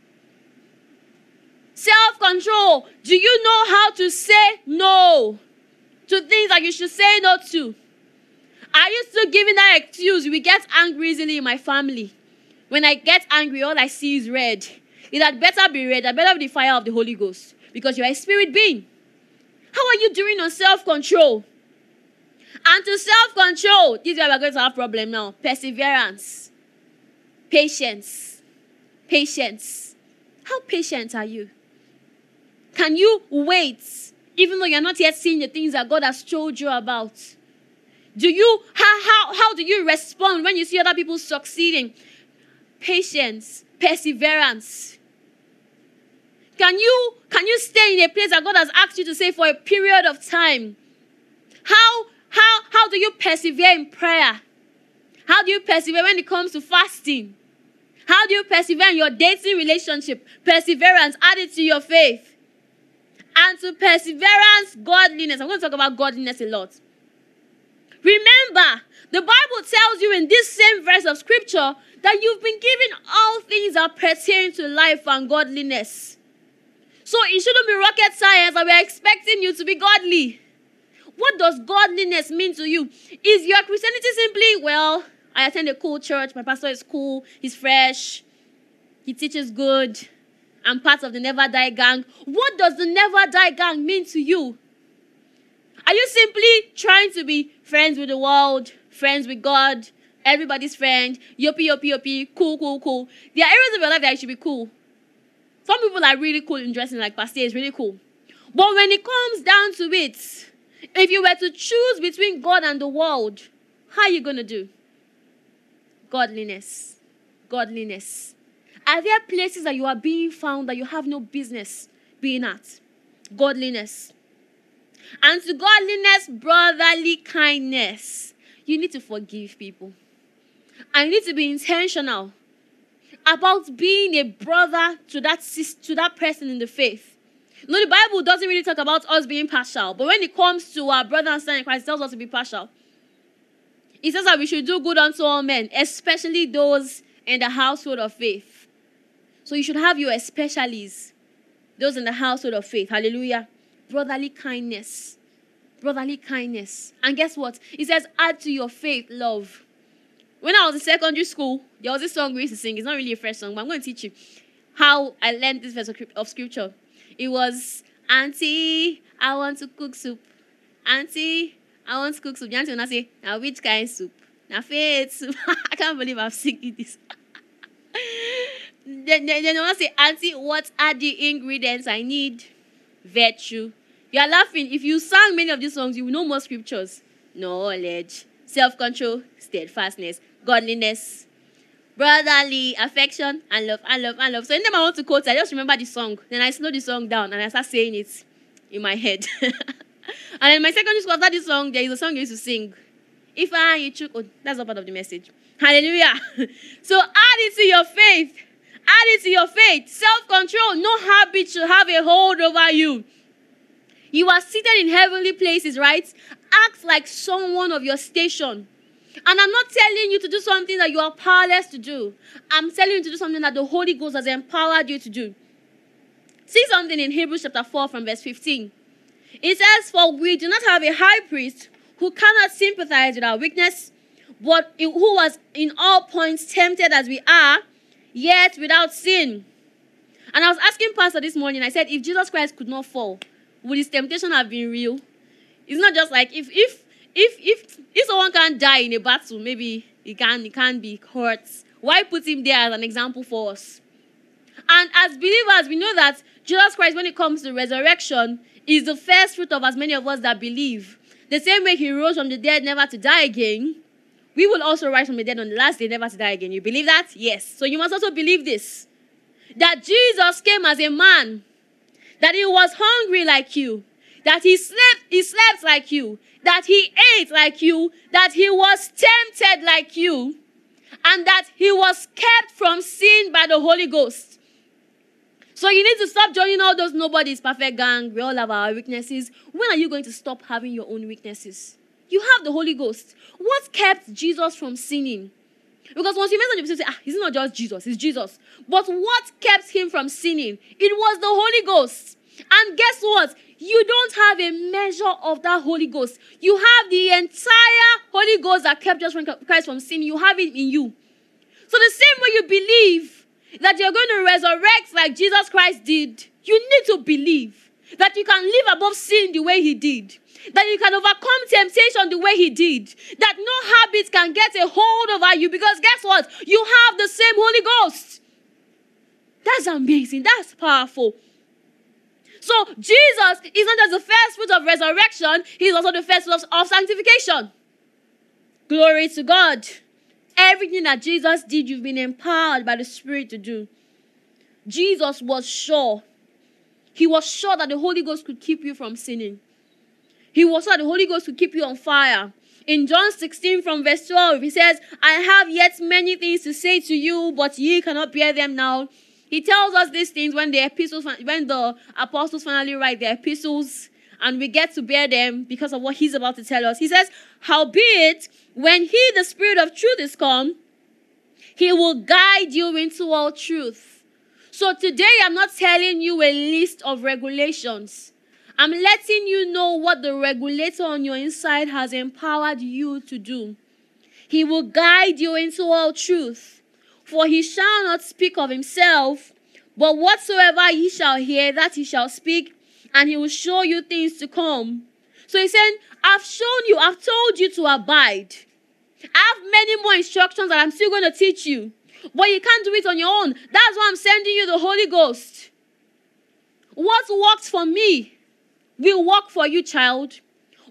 Self-control. Do you know how to say no to things that you should say no to? I used to give in that excuse. We get angry easily in my family. When I get angry, all I see is red. It had better be red. It better be the fire of the Holy Ghost. Because you're a spirit being. How are you doing on self-control? And to self-control, this is where we're going to have a problem now. Perseverance. Patience. Patience. How patient are you? Can you wait, even though you're not yet seeing the things that God has told you about? Do you, how do you respond when you see other people succeeding? Patience. Perseverance. Can you stay in a place that God has asked you to stay for a period of time? How do you persevere in prayer? How do you persevere when it comes to fasting? How do you persevere in your dating relationship? Perseverance, add it to your faith. And to perseverance, godliness. I'm going to talk about godliness a lot. Remember, the Bible tells you in this same verse of scripture that you've been given all things that pertain to life and godliness. So it shouldn't be rocket science that we're expecting you to be godly. What does godliness mean to you? Is your Christianity simply, well, I attend a cool church, my pastor is cool, he's fresh, he teaches good, I'm part of the Never Die Gang. What does the Never Die Gang mean to you? Are you simply trying to be friends with the world, friends with God, everybody's friend, yoppie, cool? There are areas of your life that you should be cool. Some people are really cool in dressing, like Pastor is really cool. But when it comes down to it, If you were to choose between God and the world, how are you going to do? Godliness. Godliness. Are there places that you are being found that you have no business being at? Godliness. And to godliness, brotherly kindness. You need to forgive people. And you need to be intentional about being a brother to that person in the faith. You know, the Bible doesn't really talk about us being partial, but when it comes to our brother and sister in Christ, it tells us to be partial. It says that we should do good unto all men, especially those in the household of faith. So you should have your especialies, those in the household of faith. Hallelujah. Brotherly kindness. Brotherly kindness. And guess what? It says, add to your faith love. When I was in secondary school, there was this song we used to sing. It's not really a fresh song, but I'm going to teach you how I learned this verse of scripture. It was, Auntie, I want to cook soup. Auntie, I want to cook soup. The auntie will say, now which kind of soup? Now faith soup. I can't believe I'm singing this. Then they will say, Auntie, what are the ingredients I need? Virtue. You are laughing. If you sang many of these songs, you will know more scriptures. Knowledge, self-control, steadfastness, godliness, brotherly affection, and love, and love, and love. So anytime I want to quote, I just remember the song. Then I slow the song down and I start saying it in my head. And in my secondary school, after this song, there is a song I used to sing. If I you chook, oh, that's not part of the message. Hallelujah. So add it to your faith. Add it to your faith. Self-control. No habit should have a hold over you. You are seated in heavenly places, right? Act like someone of your station. And I'm not telling you to do something that you are powerless to do. I'm telling you to do something that the Holy Ghost has empowered you to do. See something in Hebrews chapter 4 from verse 15. It says, for we do not have a high priest who cannot sympathize with our weakness, but who was in all points tempted as we are, yet without sin. And I was asking Pastor this morning, I said, if Jesus Christ could not fall, would his temptation have been real? It's not just like if someone can't die in a battle, maybe he can't be hurt. Why put him there as an example for us? And as believers, we know that Jesus Christ, when it comes to resurrection, is the first fruit of as many of us that believe. The same way he rose from the dead never to die again, we will also rise from the dead on the last day never to die again. You believe that? Yes. So you must also believe this. That Jesus came as a man. That he was hungry like you. That he slept like you. That he ate like you. That he was tempted like you. And that he was kept from sin by the Holy Ghost. So you need to stop joining all those nobody's perfect gang. We all have our weaknesses. When are you going to stop having your own weaknesses? You have the Holy Ghost. What kept Jesus from sinning? Because once you mention the person say, it's not just Jesus, it's Jesus. But what kept him from sinning? It was the Holy Ghost. And guess what? You don't have a measure of that Holy Ghost. You have the entire Holy Ghost that kept Jesus Christ from sinning. You have it in you. So the same way you believe that you're going to resurrect like Jesus Christ did, you need to believe that you can live above sin the way he did. That you can overcome temptation the way he did. That no habit can get a hold over you because guess what? You have the same Holy Ghost. That's amazing. That's powerful. So Jesus is not just the first fruit of resurrection, he's also the first fruit of sanctification. Glory to God. Everything that Jesus did, you've been empowered by the Spirit to do. Jesus was sure. He was sure that the Holy Ghost could keep you from sinning. He was sure that the Holy Ghost could keep you on fire. In John 16 from verse 12, he says, I have yet many things to say to you, but ye cannot bear them now. He tells us these things when the apostles finally write their epistles, and we get to bear them because of what he's about to tell us. He says, howbeit, when he, the Spirit of truth, is come, he will guide you into all truth. So today, I'm not telling you a list of regulations. I'm letting you know what the regulator on your inside has empowered you to do. He will guide you into all truth. For he shall not speak of himself, but whatsoever ye shall hear, that he shall speak, and he will show you things to come. So he said, I've told you to abide. I have many more instructions that I'm still going to teach you. But you can't do it on your own. That's why I'm sending you the Holy Ghost. What works for me will work for you, child.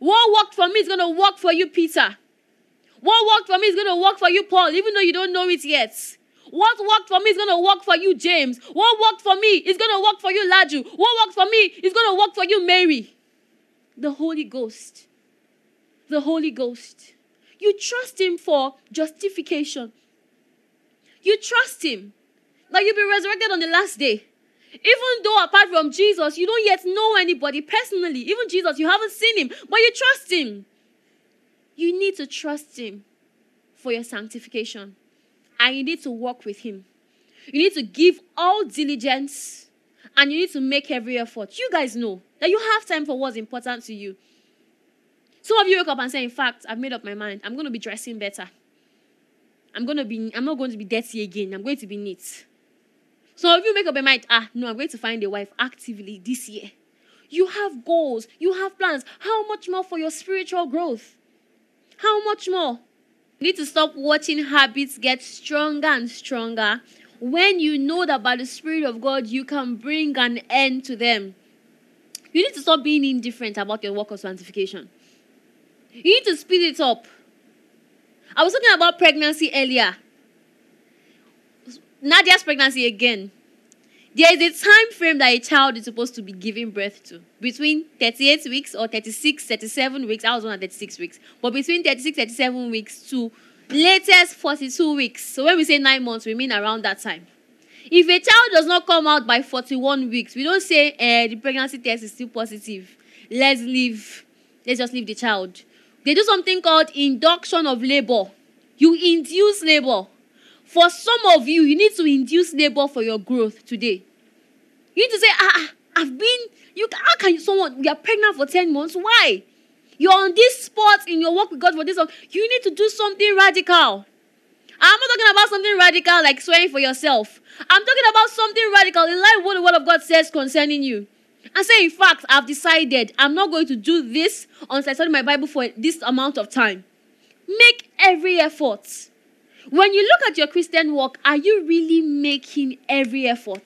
What worked for me is going to work for you, Peter. What worked for me is going to work for you, Paul, even though you don't know it yet. What worked for me is going to work for you, James. What worked for me is going to work for you, Laju. What worked for me is going to work for you, Mary. The Holy Ghost. The Holy Ghost. You trust him for justification. You trust him that you'll be resurrected on the last day. Even though apart from Jesus, you don't yet know anybody personally. Even Jesus, you haven't seen him, but you trust him. You need to trust him for your sanctification. And you need to walk with him. You need to give all diligence. And you need to make every effort. You guys know that you have time for what's important to you. Some of you wake up and say, in fact, I've made up my mind. I'm going to be dressing better. I'm not going to be dirty again. I'm going to be neat. So if you make up your mind, no, I'm going to find a wife actively this year. You have goals. You have plans. How much more for your spiritual growth? How much more? You need to stop watching habits get stronger and stronger when you know that by the Spirit of God, you can bring an end to them. You need to stop being indifferent about your work of sanctification. You need to speed it up. I was talking about pregnancy earlier. Nadia's pregnancy again. There is a time frame that a child is supposed to be giving birth to. Between 38 weeks or 36, 37 weeks. I was on at 36 weeks. But between 36, 37 weeks to latest 42 weeks. So when we say 9 months, we mean around that time. If a child does not come out by 41 weeks, we don't say the pregnancy test is still positive. Let's just leave the child. They do something called induction of labor. You induce labor. For some of you, you need to induce labor for your growth today. You need to say, how can you are pregnant for 10 months? Why? You're on this spot in your work with God for this long. You need to do something radical. I'm not talking about something radical like swearing for yourself. I'm talking about something radical in line with what the Word of God says concerning you. And say, in fact, I've decided I'm not going to do this until I study my Bible for this amount of time. Make every effort. When you look at your Christian walk, are you really making every effort?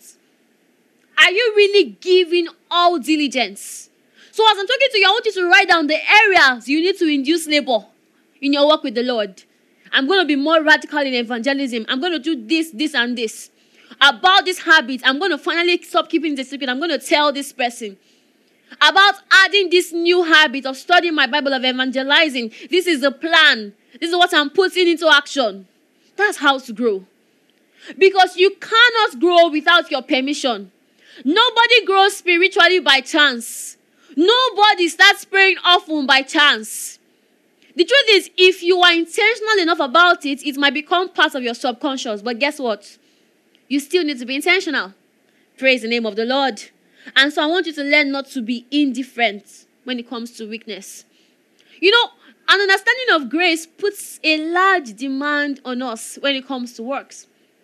Are you really giving all diligence? So as I'm talking to you, I want you to write down the areas you need to induce labor in your work with the Lord. I'm going to be more radical in evangelism. I'm going to do this, this, and this. About this habit, I'm going to finally stop keeping the secret. I'm going to tell this person. About adding this new habit of studying my Bible, of evangelizing. This is the plan. This is what I'm putting into action. That's how to grow. Because you cannot grow without your permission. Nobody grows spiritually by chance. Nobody starts praying often by chance. The truth is, if you are intentional enough about it, it might become part of your subconscious. But guess what? You still need to be intentional. Praise the name of the Lord. And so I want you to learn not to be indifferent when it comes to weakness. You know, an understanding of grace puts a large demand on us when it comes to works.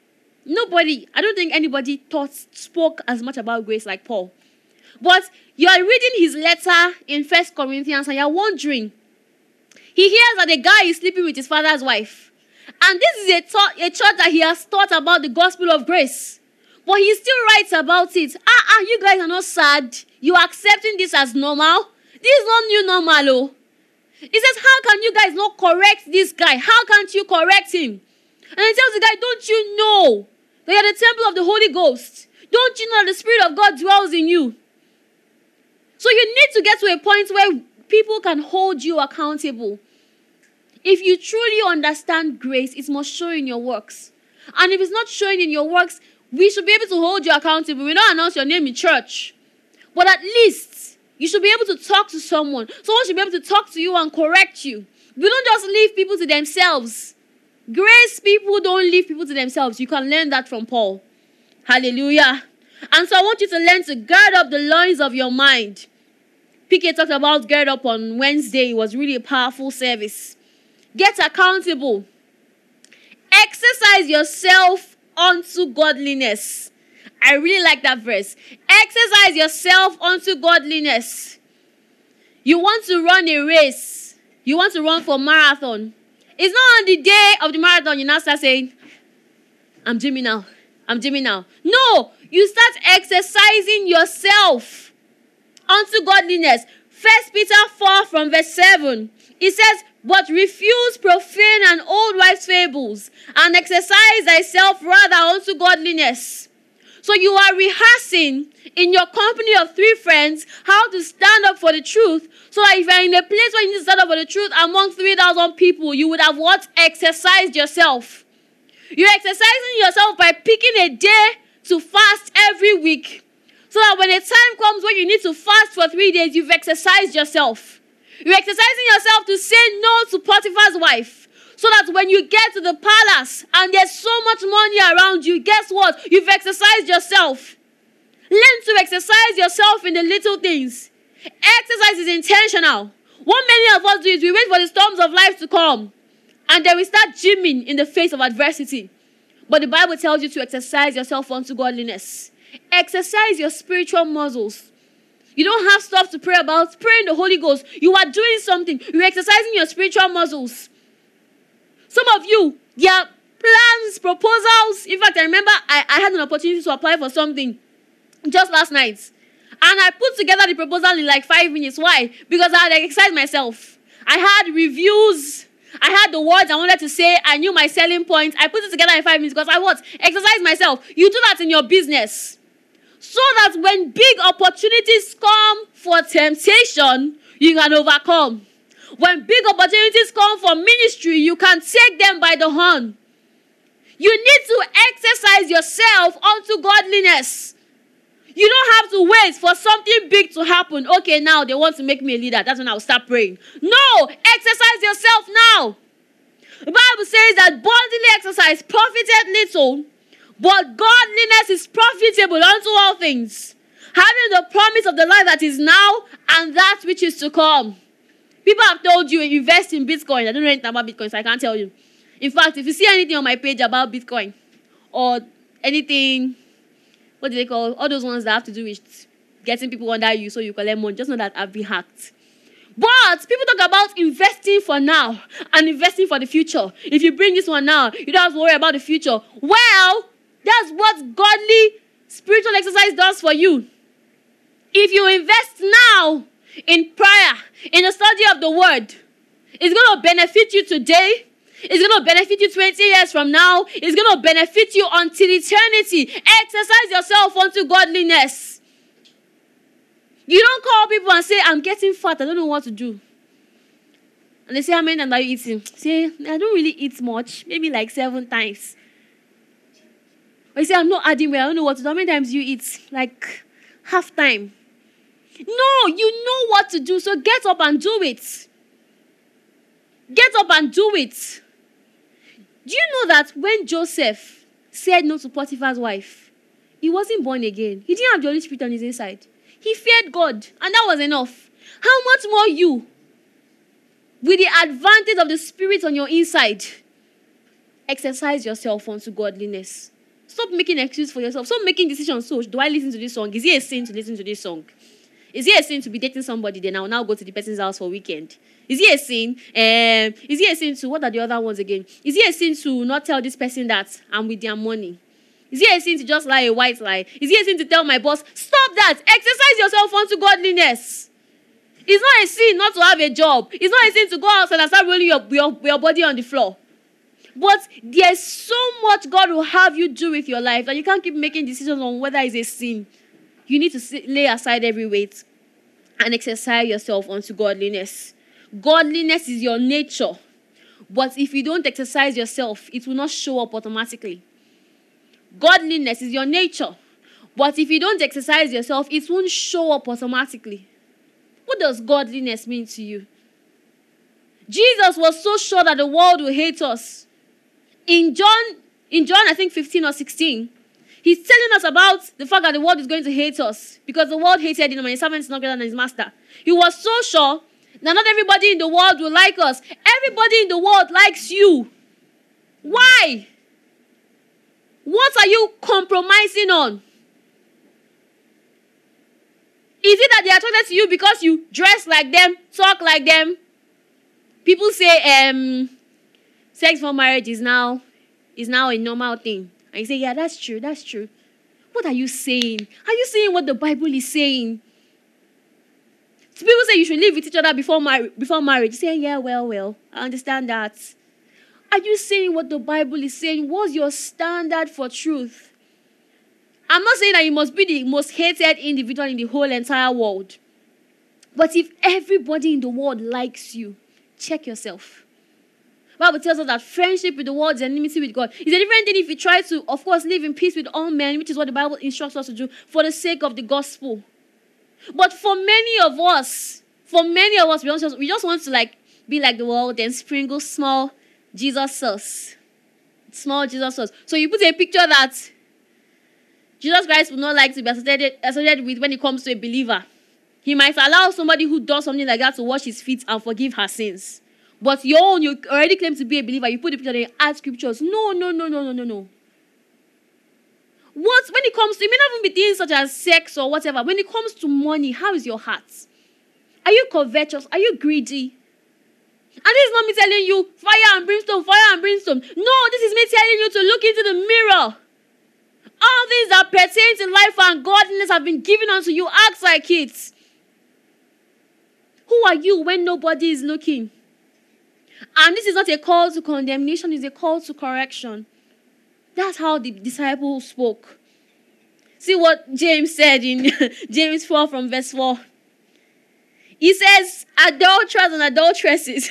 I don't think anybody spoke as much about grace like Paul. But you are reading his letter in 1 Corinthians and you're wondering, he hears that a guy is sleeping with his father's wife. And this is a church that he has taught about the gospel of grace. But he still writes about it. You guys are not sad. You are accepting this as normal. This is not new normal. Oh. He says, how can you guys not correct this guy? How can't you correct him? And he tells the guy, don't you know that you are the temple of the Holy Ghost? Don't you know that the Spirit of God dwells in you? So you need to get to a point where people can hold you accountable. If you truly understand grace, it must show in your works. And if it's not showing in your works, we should be able to hold you accountable. We don't announce your name in church. But at least, you should be able to talk to someone. Someone should be able to talk to you and correct you. We don't just leave people to themselves. Grace people don't leave people to themselves. You can learn that from Paul. Hallelujah. And so I want you to learn to gird up the loins of your mind. PK talked about gird up on Wednesday. It was really a powerful service. Get accountable. Exercise yourself unto godliness. I really like that verse. Exercise yourself unto godliness. You want to run a race. You want to run for marathon. It's not on the day of the marathon you now start saying, I'm gymming now. I'm gymming now. No, you start exercising yourself unto godliness. 1 Peter 4 from verse 7. It says, but refuse profane and old wives' fables, and exercise thyself rather unto godliness. So you are rehearsing in your company of 3 friends how to stand up for the truth, so that if you're in a place where you need to stand up for the truth among 3,000 people, you would have what? Exercised yourself. You're exercising yourself by picking a day to fast every week, so that when a time comes when you need to fast for 3 days, you've exercised yourself. You're exercising yourself to say no to Potiphar's wife, so that when you get to the palace and there's so much money around you, guess what? You've exercised yourself. Learn to exercise yourself in the little things. Exercise is intentional. What many of us do is we wait for the storms of life to come, and then we start gymming in the face of adversity. But the Bible tells you to exercise yourself unto godliness. Exercise your spiritual muscles. You don't have stuff to pray about. Pray in the Holy Ghost. You are doing something. You're exercising your spiritual muscles. Some of you, there are plans, proposals. In fact, I remember I had an opportunity to apply for something just last night. And I put together the proposal in like 5 minutes. Why? Because I had exercised myself. I had reviews. I had the words I wanted to say. I knew my selling points. I put it together in 5 minutes because I what? Exercise myself. You do that in your business, so that when big opportunities come for temptation, you can overcome. When big opportunities come for ministry, you can take them by the horn. You need to exercise yourself unto godliness. You don't have to wait for something big to happen. Okay, now they want to make me a leader. That's when I'll start praying. No, exercise yourself now. The Bible says that bodily exercise profited little, but godliness is profitable unto all things, having the promise of the life that is now and that which is to come. People have told you, invest in Bitcoin. I don't know anything about Bitcoin, so I can't tell you. In fact, if you see anything on my page about Bitcoin or anything, what do they call all those ones that have to do with getting people under you so you collect money, just know that I've been hacked. But people talk about investing for now and investing for the future. If you bring this one now, you don't have to worry about the future. Well, that's what godly spiritual exercise does for you. If you invest now in prayer, in the study of the word, it's going to benefit you today. It's going to benefit you 20 years from now. It's going to benefit you until eternity. Exercise yourself unto godliness. You don't call people and say, I'm getting fat, I don't know what to do. And they say, how many times are you eating? Say, I don't really eat much, maybe like 7 times. Or you say, I'm not adding weight, I don't know what to do. How many times do you eat? Like half time. No, you know what to do, so get up and do it. Get up and do it. Do you know that when Joseph said no to Potiphar's wife, he wasn't born again? He didn't have the Holy Spirit on his inside. He feared God, and that was enough. How much more you, with the advantage of the Spirit on your inside, exercise yourself unto godliness. Stop making excuses for yourself. Stop making decisions. So, do I listen to this song? Is it a sin to listen to this song? Is it a sin to be dating somebody, then I'll now go to the person's house for a weekend? Is it a sin? Is it a sin to, what are the other ones again? Is it a sin to not tell this person that I'm with their money? Is it a sin to just lie a white lie? Is it a sin to tell my boss, stop that, exercise yourself unto godliness? It's not a sin not to have a job. It's not a sin to go outside and start rolling your body on the floor. But there's so much God will have you do with your life that you can't keep making decisions on whether it's a sin. You need to lay aside every weight and exercise yourself unto godliness. Godliness is your nature. But if you don't exercise yourself, it will not show up automatically. Godliness is your nature. But if you don't exercise yourself, it won't show up automatically. What does godliness mean to you? Jesus was so sure that the world will hate us. In John, I think 15 or 16, he's telling us about the fact that the world is going to hate us because the world hated him and his servant is not greater than his master. He was so sure that not everybody in the world will like us. Everybody in the world likes you. Why? What are you compromising on? Is it that they are attracted to you because you dress like them, talk like them? People say sex for marriage is now a normal thing. And you say, yeah, that's true, that's true. What are you saying? Are you saying what the Bible is saying? People say you should live with each other before marriage. You say, yeah, well, I understand that. Are you saying what the Bible is saying? What's your standard for truth? I'm not saying that you must be the most hated individual in the whole entire world. But if everybody in the world likes you, check yourself. The Bible tells us that friendship with the world is enmity with God. It's a different thing if you try to, of course, live in peace with all men, which is what the Bible instructs us to do for the sake of the gospel. But for many of us, we just want to be like the world and sprinkle small Jesus sauce. Small Jesus sauce. So you put a picture that Jesus Christ would not like to be associated with when it comes to a believer. He might allow somebody who does something like that to wash his feet and forgive her sins. But your own, you already claim to be a believer. You put the picture there and add scriptures. No. When it comes to, it may not even be things such as sex or whatever. When it comes to money, how is your heart? Are you covetous? Are you greedy? And this is not me telling you fire and brimstone. No, this is me telling you to look into the mirror. All things that pertain to life and godliness have been given unto you. Act like it. Who are you when nobody is looking? And this is not a call to condemnation, it's a call to correction. That's how the disciples spoke. See what James said in James 4 from verse 4. He says, adulterers and adulteresses.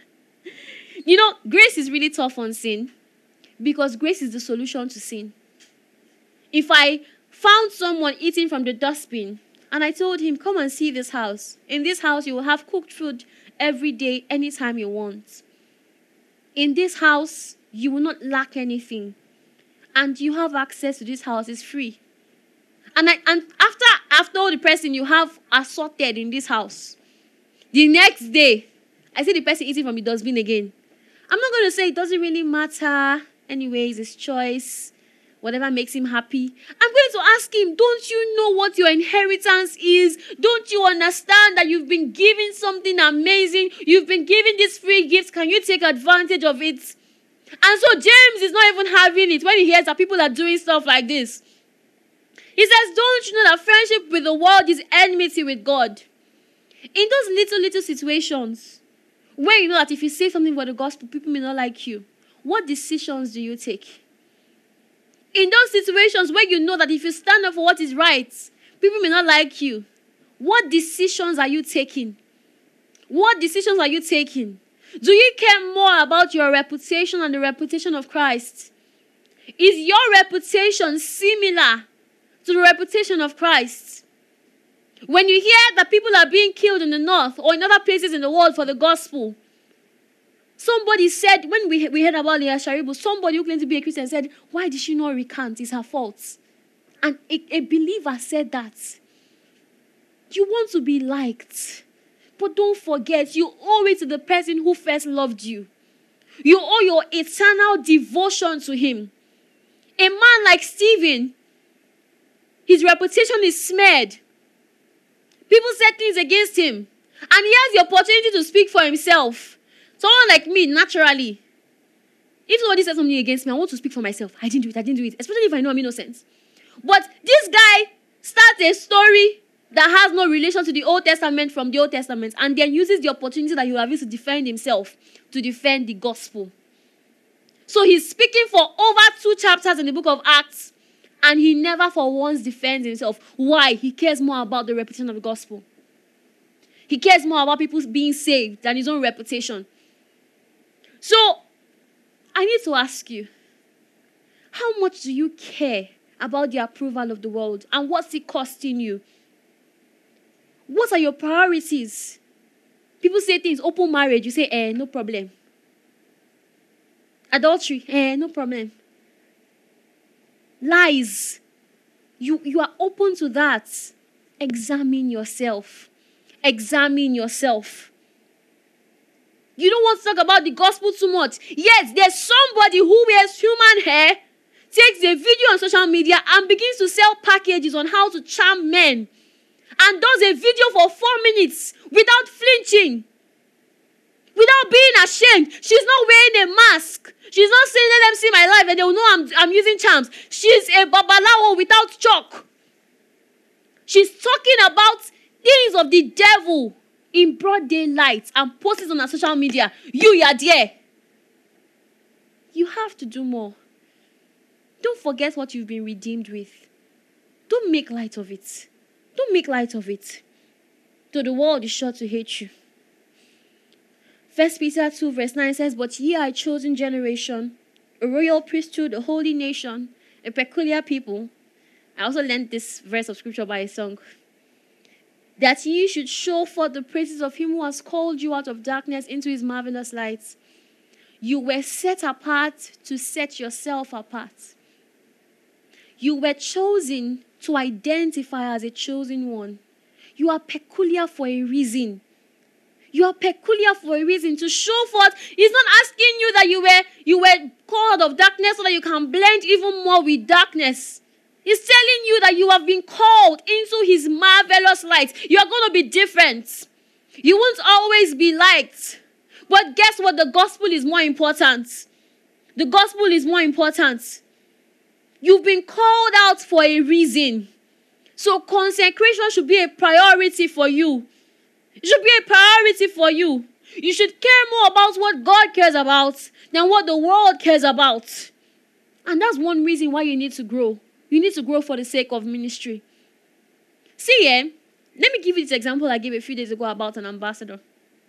Grace is really tough on sin because grace is the solution to sin. If I found someone eating from the dustbin and I told him, come and see this house. In this house, you will have cooked food every day, anytime you want. In this house, you will not lack anything. And you have access to this house. It's free. And after all the person you have assorted in this house, the next day, I see the person eating from the dustbin again. I'm not going to say it doesn't really matter. Anyways, his choice. Whatever makes him happy. I'm going to ask him, don't you know what your inheritance is? Don't you understand that you've been given something amazing? You've been given this free gift. Can you take advantage of it? And so James is not even having it when he hears that people are doing stuff like this. He says, don't you know that friendship with the world is enmity with God? In those little situations, where you know that if you say something for the gospel, people may not like you, what decisions do you take? In those situations where you know that if you stand up for what is right, people may not like you, what decisions are you taking? What decisions are you taking? Do you care more about your reputation and the reputation of Christ? Is your reputation similar to the reputation of Christ? When you hear that people are being killed in the north or in other places in the world for the gospel, somebody said, when we heard about Leah Sharibu, somebody who claimed to be a Christian said, why did she not recant? It's her fault. And a believer said that. You want to be liked. But don't forget, you owe it to the person who first loved you. You owe your eternal devotion to him. A man like Stephen, his reputation is smeared. People said things against him. And he has the opportunity to speak for himself. Someone like me, naturally, if somebody says something against me, I want to speak for myself. I didn't do it. Especially if I know I'm innocent. But this guy starts a story that has no relation to the Old Testament from the Old Testament, and then uses the opportunity that he will have used to defend himself, to defend the gospel. So he's speaking for over 2 chapters in the book of Acts, and he never for once defends himself. Why? He cares more about the reputation of the gospel. He cares more about people being saved than his own reputation. So, I need to ask you, how much do you care about the approval of the world? And what's it costing you? What are your priorities? People say things, open marriage, you say, no problem. Adultery, no problem. Lies, you are open to that. Examine yourself. Examine yourself. You don't want to talk about the gospel too much. Yes, there's somebody who wears human hair, takes a video on social media and begins to sell packages on how to charm men. And does a video for 4 minutes without flinching. Without being ashamed. She's not wearing a mask. She's not saying, let them see my life and they will know I'm using charms. She's a babalawo without chalk. She's talking about things of the devil in broad daylight and post it on our social media, you are there. You have to do more. Don't forget what you've been redeemed with. Don't make light of it. Don't make light of it. So the world is sure to hate you. 1 Peter 2 verse 9 says, "But ye are a chosen generation, a royal priesthood, a holy nation, a peculiar people." I also learned this verse of scripture by a song. "That ye should show forth the praises of him who has called you out of darkness into his marvelous light." You were set apart to set yourself apart. You were chosen to identify as a chosen one. You are peculiar for a reason. You are peculiar for a reason to show forth. He's not asking you that you were called out of darkness so that you can blend even more with darkness. He's telling you that you have been called into his marvelous light. You are going to be different. You won't always be liked. But guess what? The gospel is more important. The gospel is more important. You've been called out for a reason. So consecration should be a priority for you. It should be a priority for you. You should care more about what God cares about than what the world cares about. And that's one reason why you need to grow. You need to grow for the sake of ministry. See, let me give you this example I gave a few days ago about an ambassador.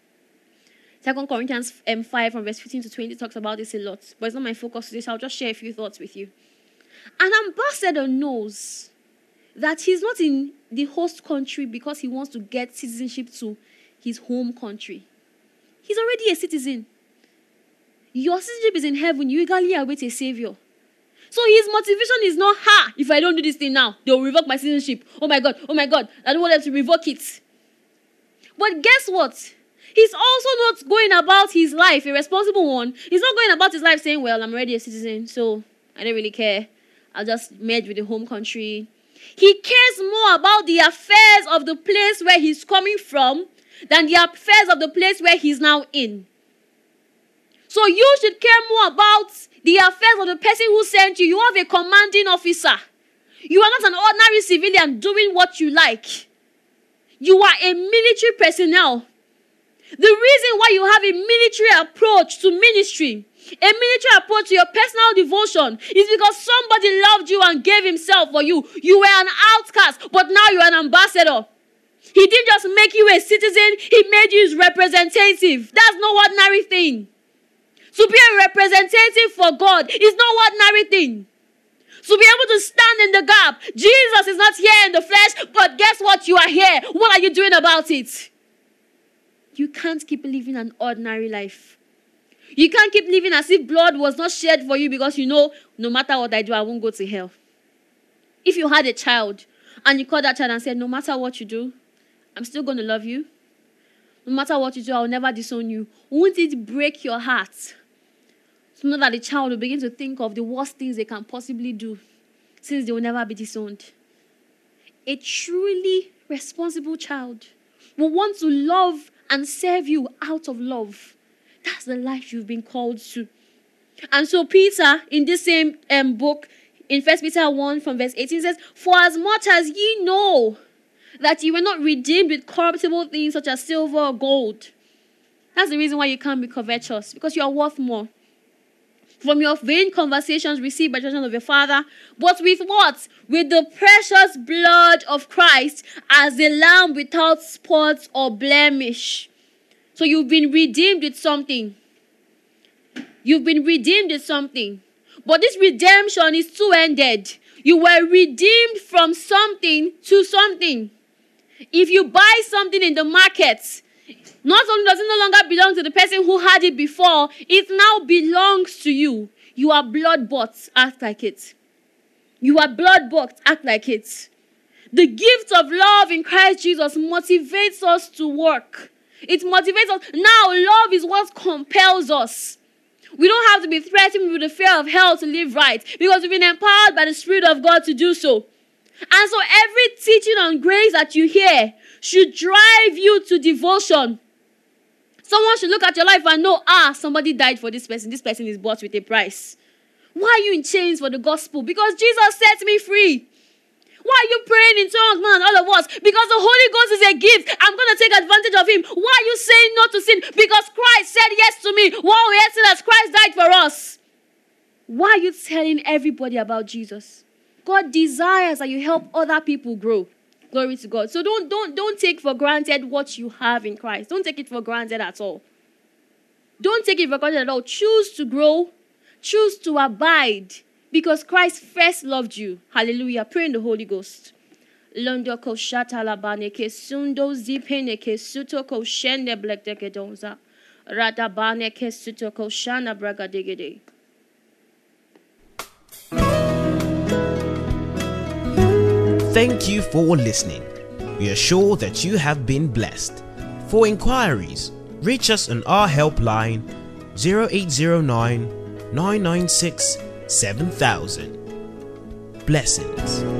2 Corinthians 5 from verse 15 to 20 talks about this a lot. But it's not my focus today, so I'll just share a few thoughts with you. An ambassador knows that he's not in the host country because he wants to get citizenship to his home country. He's already a citizen. Your citizenship is in heaven. You eagerly await a savior. So his motivation is not, if I don't do this thing now, they'll revoke my citizenship. Oh my God, I don't want them to revoke it. But guess what? He's also not going about his life, a responsible one. He's not going about his life saying, well, I'm already a citizen, so I don't really care. I'll just merge with the home country. He cares more about the affairs of the place where he's coming from than the affairs of the place where he's now in. So you should care more about the affairs of the person who sent you. You have a commanding officer. You are not an ordinary civilian doing what you like. You are a military personnel. The reason why you have a military approach to ministry, a military approach to your personal devotion, is because somebody loved you and gave himself for you. You were an outcast, but now you're an ambassador. He didn't just make you a citizen, he made you his representative. That's no ordinary thing. To be a representative for God is no ordinary thing. To be able to stand in the gap. Jesus is not here in the flesh, but guess what? You are here. What are you doing about it? You can't keep living an ordinary life. You can't keep living as if blood was not shed for you because you know, no matter what I do, I won't go to hell. If you had a child and you called that child and said, no matter what you do, I'm still going to love you. No matter what you do, I'll never disown you. Won't it break your heart to know that the child will begin to think of the worst things they can possibly do since they will never be disowned? A truly responsible child will want to love and serve you out of love. That's the life you've been called to. And so Peter, in this same book, in 1 Peter 1 from verse 18 says, "For as much as ye know that ye were not redeemed with corruptible things such as silver or gold." That's the reason why you can't be covetous, because you are worth more. "From your vain conversations received by judgment of your father, but with what? With the precious blood of Christ, as a lamb without spot or blemish." So you've been redeemed with something. You've been redeemed with something. But this redemption is two-ended. You were redeemed from something to something. If you buy something in the market, not only does it no longer belong to the person who had it before, it now belongs to you. You are blood-bought, act like it. You are blood-bought, act like it. The gift of love in Christ Jesus motivates us to work. It motivates us. Now, love is what compels us. We don't have to be threatened with the fear of hell to live right, because we've been empowered by the Spirit of God to do so. And so every teaching on grace that you hear should drive you to devotion. Someone should look at your life and know, somebody died for this person. This person is bought with a price. Why are you in chains for the gospel? Because Jesus set me free. Why are you praying in tongues, man, all of us? Because the Holy Ghost is a gift. I'm going to take advantage of him. Why are you saying no to sin? Because Christ said yes to me. While we are sinners, Christ died for us. Why are you telling everybody about Jesus? God desires that you help other people grow. Glory to God. So don't take for granted what you have in Christ. Don't take it for granted at all. Don't take it for granted at all. Choose to grow. Choose to abide. Because Christ first loved you. Hallelujah. Pray in the Holy Ghost. Londo koshata labane ke sundo zipene ke suto koshende blekdeke donza. Radabane ke suto koshana bragadegede. Thank you for listening. We are sure that you have been blessed. For inquiries, reach us on our helpline 0809 996 7000. Blessings.